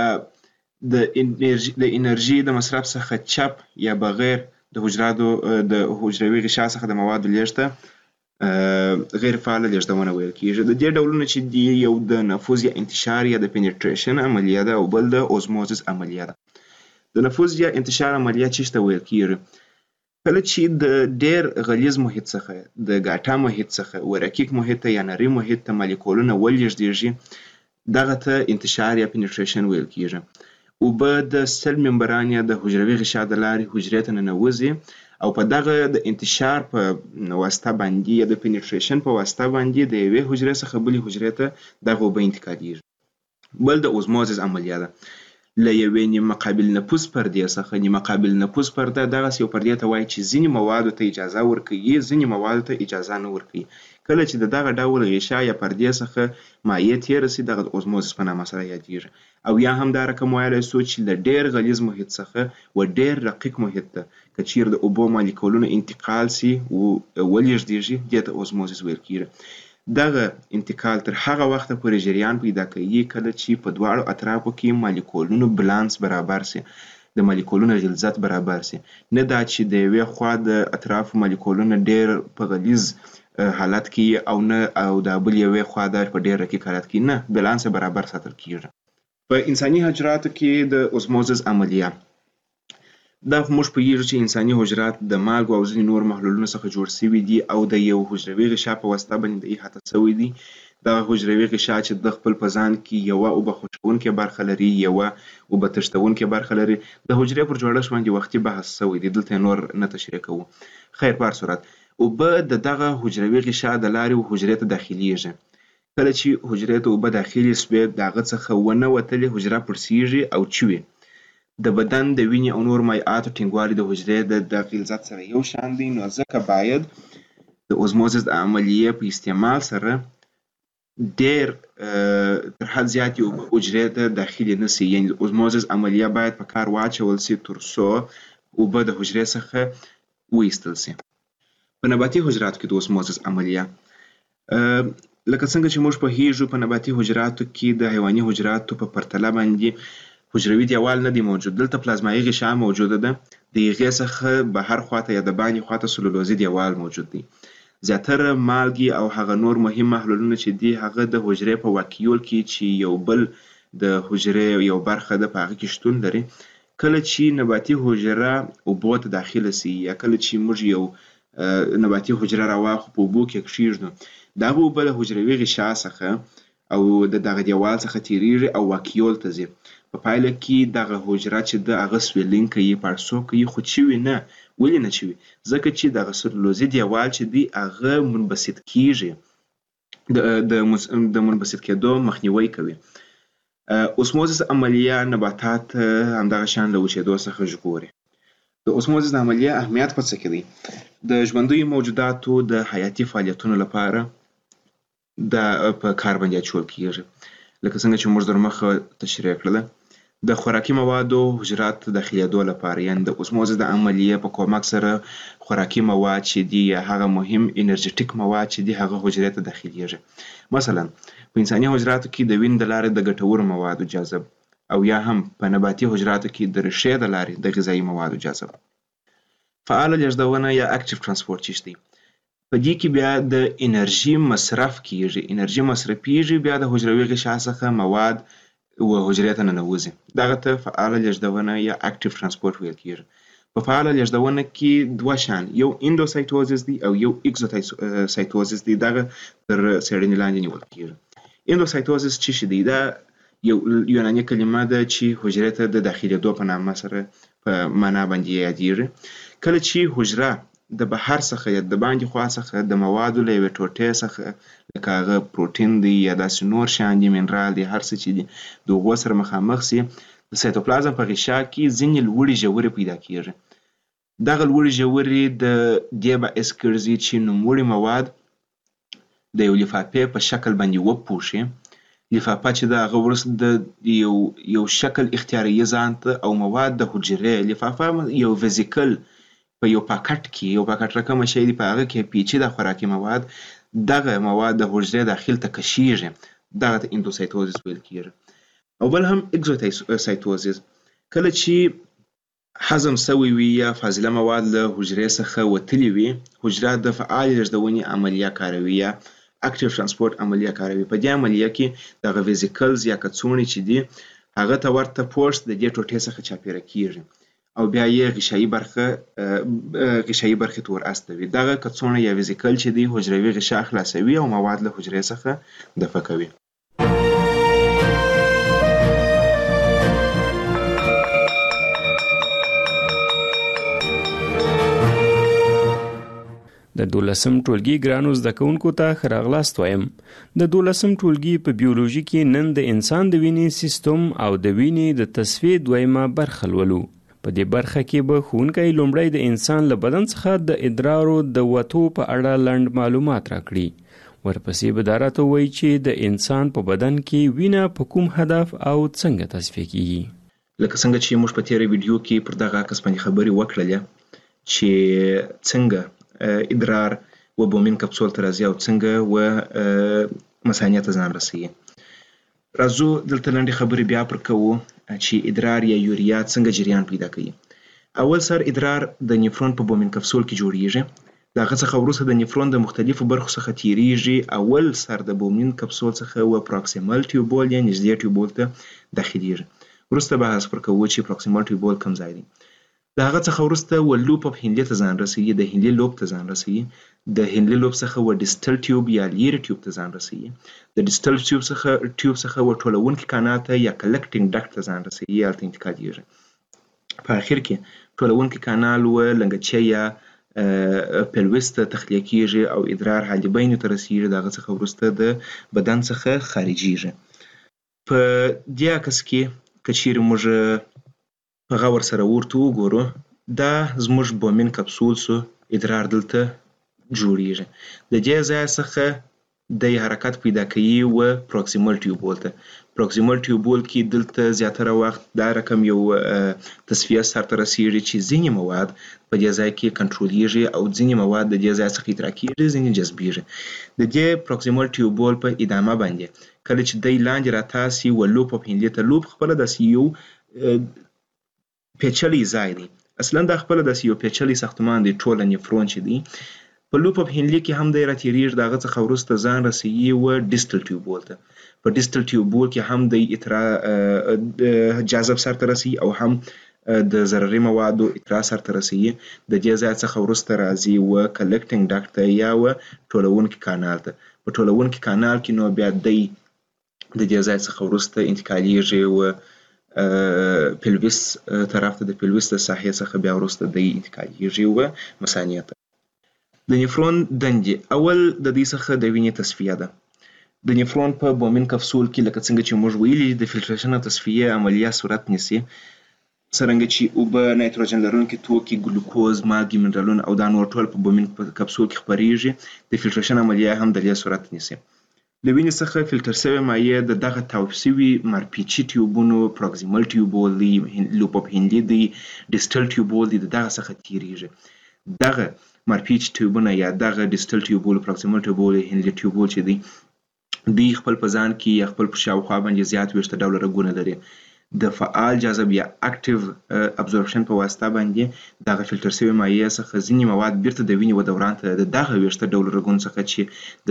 د انرژي د مصرف څخه چپ یا بغیر د حجروي غشا څخه د موادو لیږد غیر فعال لېږدونه ویل کیږي. د دې ډولونه چې دی یو د نفوذ یا انتشار یا د پینټریشن عملیه ده او بل د اوزموزس عملیه ده. د نفوذ یا انتشار عملیه څه ته ویل کیږي؟ کله چې د ډیر غلیظ محیط څخه د ګاټا محیط څخه ورکیک محیط یا نری محیط ته مالیکولونه ولېږدېږي دغه ته انتشار یا پینټریشن ویل کیږي. اوبه د سل ممبران یا د حجروي غشا د لارې حجرې ته ننوځي او په دغه د انتشار په واسطه باندې یا د پینټریشن په واسطه باندې د یوې حجرې څخه بلې حجرې ته دغه اوبه انتقالېږي. بل د اوزموزس عملیه ده. له یوې نیمه قابل نفوذ پردې څخه نیمه قابل نفوذ پرده دغسې یو پردې ته وایي چې ځینې موادو ته اجازه ورکوي ځینې موادو ته اجازه نه ورکوي. کله چې د دغه ډول غشا یا پردې څخه مایع تېره سي دغه د اوزموزس په نامه سره یادېږي. او یا هم دا رقم ویلی سو چې له ډېر غلیظ محیط څخه و ډېر رقیق محیط ته که چیرې د اوبو مالیکولونه انتقال سي ولېږدېږي دې ته اوزموزس ویل کېږي. دغه انتقال تر هغه وخته پورې جریان پیدا کوي کله چې په دواړو اطرافو کې مالیکولونو بالانس برابر سي د مالیکولونو غلظت برابر سي. نه دا چې د یوې خوا د اطرافو مالیکولونه ډېر په غلیظ حالت کې او نه او د بل یوې خوا د په ډېر رقیق حالت کې نه بالانس برابر ساتل کېږي. په انساني حجراتو کې د اوزموزس عملیه دا موږ پوهیږو چې انساني حجرات د مالګو او ځینې نور محلولونو څخه جوړ شوي دي او د یو حجروي غشا په واسطه باندې د احاطه شوي دي. دغه حجروي غشا چې د خپل په ځان کې یوه اوبه خوشبونکې برخه لري یوه اوبه تښتونکې برخه لري. د حجرې پر جوړښت باندې وختي بحث شوی دی دلته نور نه تشریح کوو. خیر په هر صورت اوبه د دغه حجروي غشا د لارې حجرې ته داخلیږي. کله چې حجرې ته اوبه داخلي سوې د هغه څخه ونه وتلې حجره پړسیږي او چوي. د بدن د وینې او نور مایعاتو ټینګوالی د حجرې د غلظت سره یو شان دی نو ځکه باید د اوزموزس د عملیې په استعمال سره ډېر تر حد زیاتې اوبه حجرې ته داخلي نه سي. یعنې د اوزموزس عملیه باید په کار واچول سي تر څو اوبه د حجرې څخه وایستل سي. په نباتي حجراتو کې د اوزموزس عملیه لکه څنګه چې موږ پوهیږو په نباتي حجراتو کې د حیواني حجراتو په پرتله باندې حجروي دیوال نه دی موجود. دلته پلازمایي غشا موجوده ده. د هغې څخه بهر خواته یا د باندې خواته سلولوزي دیوال موجود دی. زیاتره مالګې او هغه نور مهم محلولونه چې دي هغه د حجرې په واکیول کې چې یو بل د حجرې یو برخه ده په هغه کې شتون لري. کله چې نباتي حجره اوبو ته داخله سي یا کله چې موږ یو نباتي حجره راواخلو په اوبو کې کښېږدو دغه اوبه له حجروي غشا څخه او د دغه دیوال څخه تېرېږي او واکیول ته ځي. په پایله کې دغه حجره چې د هغه سویلینګ کوي پړسوب کوي خو چوي نه. ولې نه چوي؟ ځکه چې دغه سلولوزي دیوال چې دی هغه منبسط کیږي د منبسط کېدو مخنیوی کوي. اوسموزس عملیه نباتات همدغه شان له وچېدو څخه ژغوري. د اوسموزس عملیه اهمیت په څه کې دی؟ د ژوندیو موجوداتو د حیاتي فعالیتونو لپاره په کار باندې اچول کیږي. لکه څنګه چې موږ درمخه تشریح کړله د خوراکي موادو حجرات داخلېدو لپاره یعنې د اوسموزس د عملیې په کومک سره خوراکي مواد چې دي یا هغه مهم انرژیټیک مواد چې دي هغه حجرې ته داخلېږي. مثلا په انساني حجراتو کې د وینې د لارې د ګټورو موادو جذب او یا هم په نباتي حجراتو کې د ریښې د لارې د غذایي موادو جذب. فعاله لېږدونه یا اکټیو ترانسپورت چې دی په دې کې بیا د انرژي مصرف کیږي. انرژي مصرفیږي بیا د حجروي غشا څخه مواد و حجرې ته ننوځي. دغه ته فعاله لېږدونه یا اکټیو ترانسپورت ویل کیږي. په فعاله لېږدونه کې دوه شان یو اندوسایتوزس دی او یو اکزوسایتوزس دی. دغه تر څېړنې لاندې نیول کیږي. اندوسایتوزس څه شی دی؟ دا یو یوناني کلمه ده چې حجرې ته د داخلېدو په نامه سره په معنا باندې یادېږي. کله چې حجره د بهر څخه یا د باندې خوا څخه د موادو له یوې ټوټې څخه لکه هغه پروټین دی یا داسې نور شیان دي منرال دی هر څه چې دي د هغو سره مخامخ سي د سایتوپلازم په غشا کې ځینې لوړې ژورې پیدا کیږي. دغه لوړې ژورې د دې باعث ګرځي چې نوموړي مواد د یو لفافې په شکل باندې وپوښي. لفافه چې د هغه وروسته د یو شکل اختیاروي ځان ته او مواد د حجرې لفافه یو ویزیکل په یو پاکټ کې یو پاکټ رقمه شی دی په هغه کې پیچیده خوراکي مواد دغه مواد د حجرې داخل ته کشیږي. دغه ته اندوسایتوزس ویل کیږي. او بل هم اکزوسایتوزس کله چې هضم سوی وي یا فاضله مواد له حجرې څخه وتلي وي، حجره د فعال لېږدونې عملیه کاروي یا اکټیو ترانسپورت عملیه کاروي. په دې عملیه کې دغه ویزیکلز یا کڅوړې چې دي هغه ته ورته پوسټ د دې ټوټې څخه چاپېره کیږي او بیا یې غشایي برخې ته ور استوي. دغه کڅوړه یا ویزیکل چې دی حجروي غشا خلاصوي او مواد له حجرې څخه دفع کوي. د 12م ټولګي ګرانو زده کوونکو ته ښه راغلاست وایم. د 12م ټولګي په بیولوژي کې نن د انسان د وینې سیستم او د وینې د تصفیې دویمه برخه لولو. په دې برخه کې به ښوونکی لومړی د انسان له بدن څخه د ادرارو د وتو په اړه لنډ معلومات راکړي. ورپسې به دا راته ووایي چې د انسان په بدن کې وینه په کوم هدف او څنګه تصفیه کیږي. لکه څنګه چې موږ په تیره ویډیو کې پر دغه عکس باندې خبرې وکړلې چې څنګه ادرار و بومین کپسول ته راځي او څنګه و مثانې ته ځان رسوي. راځو دلته لنډې خبرې بیا پر کوو چې ادرار یا یوریا څنګه جریان پیدا کوي. اول سر ادرار د نیفرون په بومین کپسول کې جوړیږي. د هغه څخه وروسته د نیفرون د مختلفو برخو څخه تیریږي. اول سر د بومین کپسول څخه و پروکسیمل ټیوبول یا نږدې ټیوبول ته داخلیږي. وروسته بحث پر کوو چې پروکسیمل ټیوبول کوم ځای دی. د هغه څخه وروسته و لوپ اف هینلې ته ځان رسوي، د هینلې لوب ته ځان رسوي. د هینلې لوب څخه و ډیسټل ټیوب یا لیرې ټیوب ته ځان رسوي. د ډیسټل ټیوب څخه و ټولونکي کانال ته یا کلکټینګ ډکټ ته ځان رسوي یا هلته انتقالېږي. په اخر کې ټولونکي کانال و لنګچې یا پلوس ته تخلیه کیږي او ادرار حالبینو ته رسیږي. د هغه څخه وروسته د بدن څخه خارجیږي. په دې عکس کې که چیرې موږ په غور سره ورته وګورو، دا زموږ بومین کپسول سو ادرار دلته جوړیږي. د دې ځای څخه د حرکت پیدا کوي و پروکسیمل ټیوبول ته. پروکسیمل ټیوبول کې دلته زیاتره وخت دا رقم یو تصفیه سرته رسیږي چې ځینې مواد په دې ځای کې کنټرولېږي او ځینې مواد د دې ځای څخه ادراکېږي، ځینې جذبېږي. د دې پروکسیمل ټیوبول په ادامه باندې کله چې دی لاندې راتاسي و لوپ اف هینلې ته، لوپ خپله داسې یو پیچلی ځای دی. اصلا دا خپله داسې یو پیچلی ساختمان دی. ټوله نیفرون چې دی په لوپ اف هینلې کې هم دی راتېرېږي. د هغه څخه وروسته ځان رسوي و ډیسټل ټیوبول ته. په ډیسټل ټیوبول کې هم دی جاذب سرته رسوي او هم د ضرري موادو اطراء سرته رسوي. د دې ځای څخه وروسته راځي و کلکټینګ ډکټ ته یا و ټولونکي کانال ته. په ټولونکي کانال کې نو بیا دی د دې ځای څخه وروسته انتقالېږي و پلوس طرف ته. د پلوس د ساحې څخه بیا وروسته دی انتقالېږي و مثانې ته. د نیفرون دندې اول د دې څخه د وینې تصفیه ده. د نیفرون په بومین کپسول کې لکه څنګه چې موږ ویلي د فلټریشن او تصفیې عملیه صورت نیسي. څرنګه چې اوبه، نایتروجن لرونکي توکي، ګلوکوز، مالګې، منرالونه او دا نور ټول په بومین کپسول کې خپریږي. د فلټریشن عملیه هم د دې صورت نیسي. له وینې څخه فلټر شوې مایع د دغه تاو شوي مارپیچي ټیوبونو، پروکسیمل ټیوبول دی، لوپ اف هینلې دی، ډیسټل ټیوبول دی، د دغه څخه تیریږي. دغه مارپیچ ټیوبونه یا دغه ډیسټل ټیوبول، پروکسیمل ټیوبول، هینلې ټیوبول چې دی دوی خپل په ځان کې یا خپل په شاوخوا باندې زیات ویشته ډوله رګونه لري. د فعال جاذب یا اکټیو ابزورپشن په واسطه باندې دغه فلټر شوی مایع څخه ځینې مواد بیرته د وینې و دوران ته د دغه ویشته ډوله رګونو څخه چې د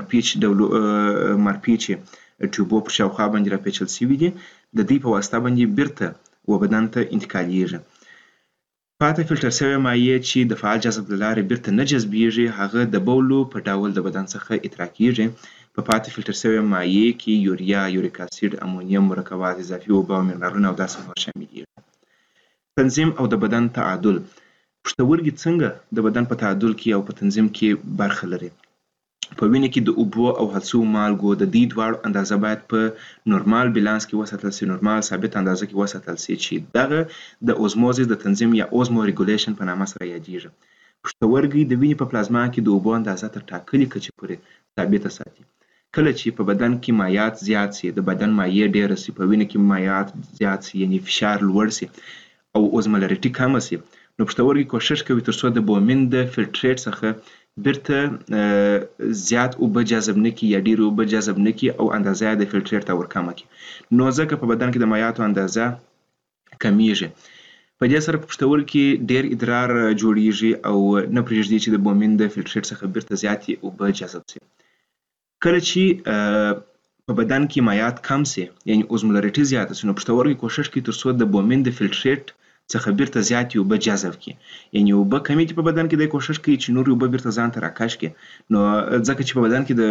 مارپیچ ټیوبو په شاوخوا باندې راپیچل شوي دي د دې په واسطه باندې بیرته و بدن ته انتقالېږي. پاتې فلټر شوی مایع چې د فعال جاذب له لارې بیرته نه جذبېږي هغه د بولو په ډول د بدن څخه اطراء کېږي. په پاتې فلټر شوی مایع کې یوریا، یوریک اسید، امونیم، مرکبات اضافي اوبه او منرالونه او داسې نور شامل دي. تنظیم او د بدن تعادل. پښتورګي څنګه د بدن په تعادل کې او په تنظیم کې برخه لري. په وینې کې د اوبو او هڅو مالګو د دې دواړو اندازه باید په نورمال بیلانس کې وساتل شي، نورمال ثابت اندازه کې وساتل شي چې دغه د اوزموزس د تنظیم یا اوزمو ریګولیشن په نامه سره یادېږي. پښتورګي د وینې په پلازما کې د اوبو اندازه تر ټاکلې کچې پورې ثابته ساتي. کله چې په بدن کې مایعات زیات شي، د بدن مایع ډېره شي، په وینې کې مایعات زیات شي یعنی فشار لوړ شي او اوزمولریټي کمه شي، نو پښتورګي کوشش کوي ترڅو د بومین د فلټریټ څخه بیرته زیات اوبه جذب نه کړي یا ډېرې اوبه جذب نه کړي او اندازه یې د فلټریټ ته ورکمه کړي. نو ځکه په بدن کې د مایعاتو اندازه کمیږي. په دې سره په پښتورګي کې ډېر ادرار جوړیږي او نه پرېږدي چې د بومین د فلټریټ څخه بیرته زیاتې اوبه جذب شي. کله چې په بدن کې مایعات کم سي یعنی اوزمولریټي زیاته سي نو پښتورګي کوشش کوي تر څو د بومین د فلټریټ څخه بیرته زیاتې اوبه جذب کړي. یعنی اوبه کمې دي په بدن کې د کوشش کوي چې نور اوبه بیرته ځان ته راکش کړي. نو ځکه چې په بدن کې د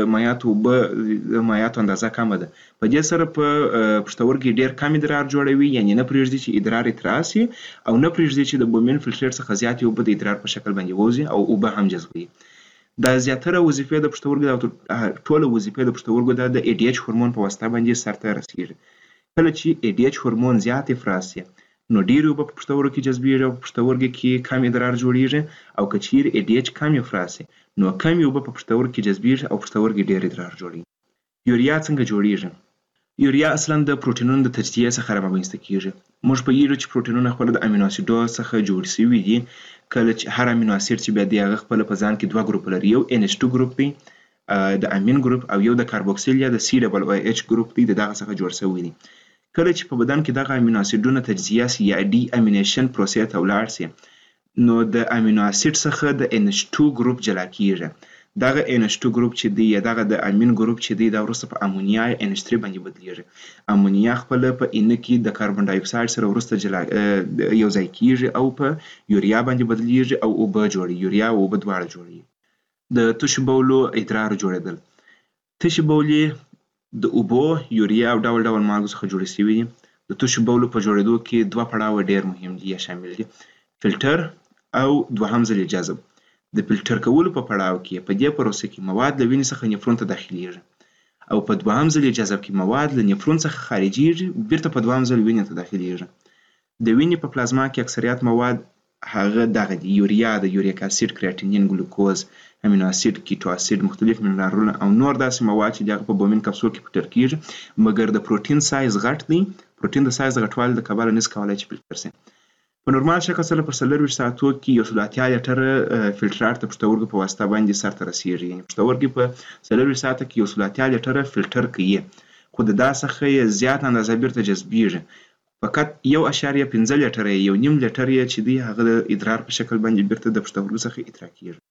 مایعاتو اندازه کمه ده په دې سره په پښتورګي ډېر کم ادرار جوړوي یعنی نه پرېږدي چې ادرار اتراسي او نه پرېږدي چې د بومین فلټریټ څخه زیاتې اوبه د ادرار په شکل باندې ووځي او اوبه هم جذبوي. دا زیاتره وظیفې د پښتورګو ټوله وظیفې د پښتورګو د ADH هورمون په واسطه باندې سرته رسیږي. کله چې ADH هورمون زیات افراز شي نو ډېرې اوبه په پښتورګو کې جذبیږي او په پښتورګو کې کم ادرار جوړیږي او که چیرې ADH کم افراز شي نو کمې اوبه په پښتورګو کې جذبیږي او پښتورګي ډېر ادرار جوړوي. یوریا څنګه جوړیږي؟ یوریا اصلا د پروټینونو د تجزیې څخه رامنځته کیږي. موږ پوهیږو چې پروټینونه خپل د امینو اسیدو څخه جوړ شوي دي. کله چې هر امینو اسید چې بیا د هغه خپل په ځان کې دوه ګروپ لري یو NH2 ګروپ دی د امین ګروپ او یو د کاربوکسیل یا د COOH ګروپ دی د دغه څخه جوړ شوی دی. کله چې په بدن کې دغه امینو اسیدونه تجزیه سي یا ډي امینیشن پروسې ته ولاړ سي نو د امینو اسید څخه د NH2 ګروپ جلا کیږي. دغه NH2 ګروپ چې دی یا دغه د امین ګروپ چې دی دا وروسته په امونیا یا NH3 باندې بدلیږي. امونیا خپل په اینه کې د کاربن ډای اکساید سره وروسته جلا یو ځای کیږي او په یوریا باندې بدلیږي او اوبه جوړي. یوریا او اوبه دواړه جوړي. د تشو بولو ادرار جوړیدل. تشو بولې د اوبو یوریا او ډول ډول مالګو څخه جوړې شوي دي. د تشو بولو په جوړېدو کې دوه پړاوه ډېر مهم دي یا شامل دي فلټر او دوهم ځل جذب. د فلټر کولو په پړاو کې په دې پروسه کې مواد له وینې څخه نفرون ته داخليږي او په دوهم ځل جذب کې مواد له نفرون څخه خارجيږي بیرته په دوهم ځل وینې ته داخليږي. د وینې په پلازما کې اکثریت مواد هغه دغه دي یوریا د یوریک اسید کریاتینین ګلوکوز امینو اسید کیټو اسید مختلف منرالونه او نور داسې مواد چې دغه په بومین کپسول کې فلټر کیږي مګر د پروتین سایز غټ دی. پروتین د سایز غټوالي د کبله نس کولای چې فلټر شي. په نورمال شکل سره په 24 ساعتو کې یو 30 لیټره فلټرات د پښتورګو په واسطه باندې سرته رسیږي. یعنی پښتورګي په 24 ساعته کې یو 30 لیټره فلټر کوي خو د دا څخه زیات اندازه بیرته جذبیږي. فقط 1.5 لیټره یو نیم لیټر چې دی هغه د ادرار په شکل باندې بیرته د پښتورګو څخه ادرار کیږي.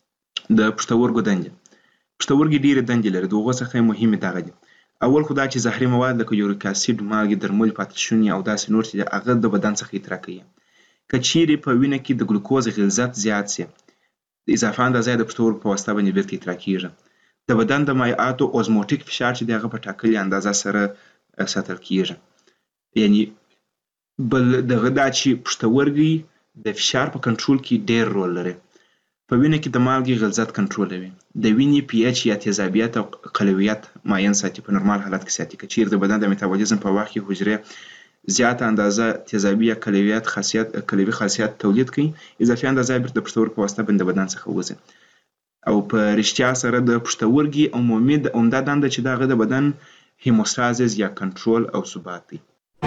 د پښتورګو دندې. پښتورګي ډیره دندې لري. دغه څخه مهمه دغه دي. اول خو دا چې زهري مواد لکه یوریک اسید، مالګې، درمل، پاتشونی او داسې نور چې هغه د بدن څخه ادرار کوي. که چیرې په وینه کې د ګلوکوز غلظت زیات سي د اضافه اندازه د پښتورګو په واسطه باندې بیرته ادرار کیږي. د بدن د مایعاتو اوزموټیک فشار چې دغه په ټاکلې اندازه سره ساتل کیږي. یعنی بل دغه دا چې پښتورګي د فشار په کنټرول کې ډېر رول لري. په وینه کې د مالګې غلظت کنټرولوي. د وینې pH یا تیزابیت او قلویت معین ساتي په نورمال حالت کې ساتي. که چیرې د بدن د میتابولیزم په وخت کې حجرې زیاته اندازه تیزابي یا قلوي خاصیت تولید کوي اضافي اندازه بیرته د پښتورګو په واسطه باندې بدن څخه وځي. او په رښتیا سره د پښتورګي عمده دنده چې دغه د بدن هیموستازیس یا کنټرول او ثبات دی.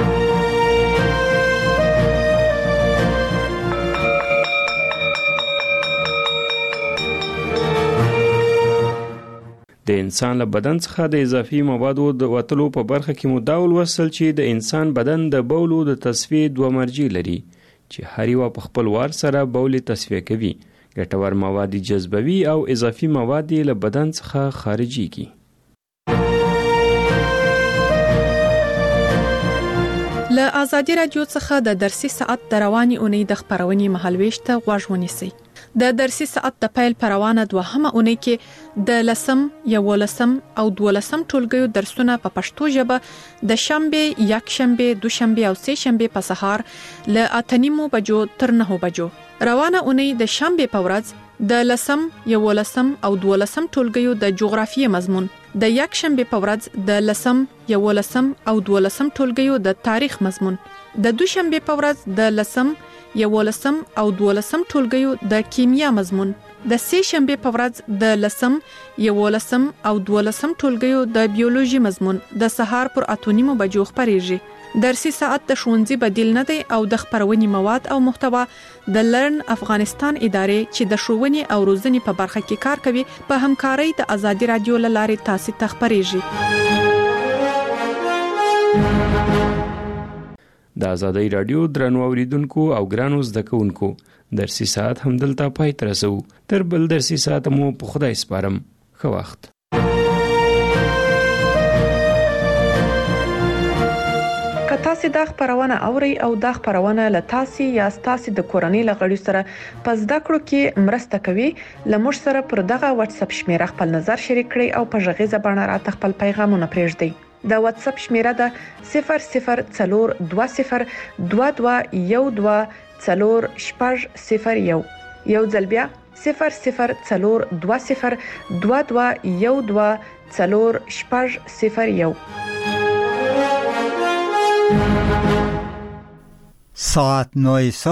د انسان له بدن څخه د اضافي موادو د وتلو په برخه کې مداول وصل چې د انسان بدن د بولو د تصفیې دوه مرجع لري چې هر یو په خپل وار سره بول تصفیه کوي. ګټور مواد جذبوي او اضافي مواد له بدن څخه خارجيږي. له آزادي رادیو څخه د درسي ساعت د رواني اونۍ د خبرونې مهالويش ته غوږ ونیسئ. د درسي ساعت د پیل پروانه دوهمه اونۍ کې د 10 11 او 12 ټولګیو درسونه په پښتو ژبه د شنبه، یکشنبه، دوشنبه او سهشنبه په سهار له 8:30 بجو تر 9 بجو. روانه اونۍ د شنبه په ورځ د 10 11 او 12 ټولګیو د جغرافیې مضمون، د یکشنبه په ورځ د 10 11 او 12 ټولګیو د تاریخ مضمون، د دوشنبه په ورځ د 10 11 او 12 ټولګیو د کیمیا مضمون، د سهشنبه په ورځ د 10 11 او 12 ټولګیو د بیولوژي مضمون د سهار پر 8:30 بجو خبريږي. درسي ساعت د ښوونځي بدیل نه دی او د خبرونې مواد او محتوا د لرن افغانستان ادارې چې د ښوونې او روزنې په برخه کې کار کوي په همکارۍ د آزادي رادیو لارې تاسو ته خبريږي. د آزادۍ رادیو درنو اوریدونکو او ګرانو زده کوونکو درسي ساعت همدلته پای ته رسو. تر بل درسي ساعت مو په خدای سپارم. ښه وخت. که تاسو د خبرونه اوري او د خبرونه له تاسو یا تاسو د کورنۍ لغړي سره پس د کړو کې مرسته کوي، لمر سره پر دغه واتس اپ شمیره خپل نظر شریک کړئ او په ژغې زبانه راته خپل پیغامونه پرېږدئ. د واتس اپ شمیره ده 004212124001. یو ځل بیا 004212124001. ساعت 9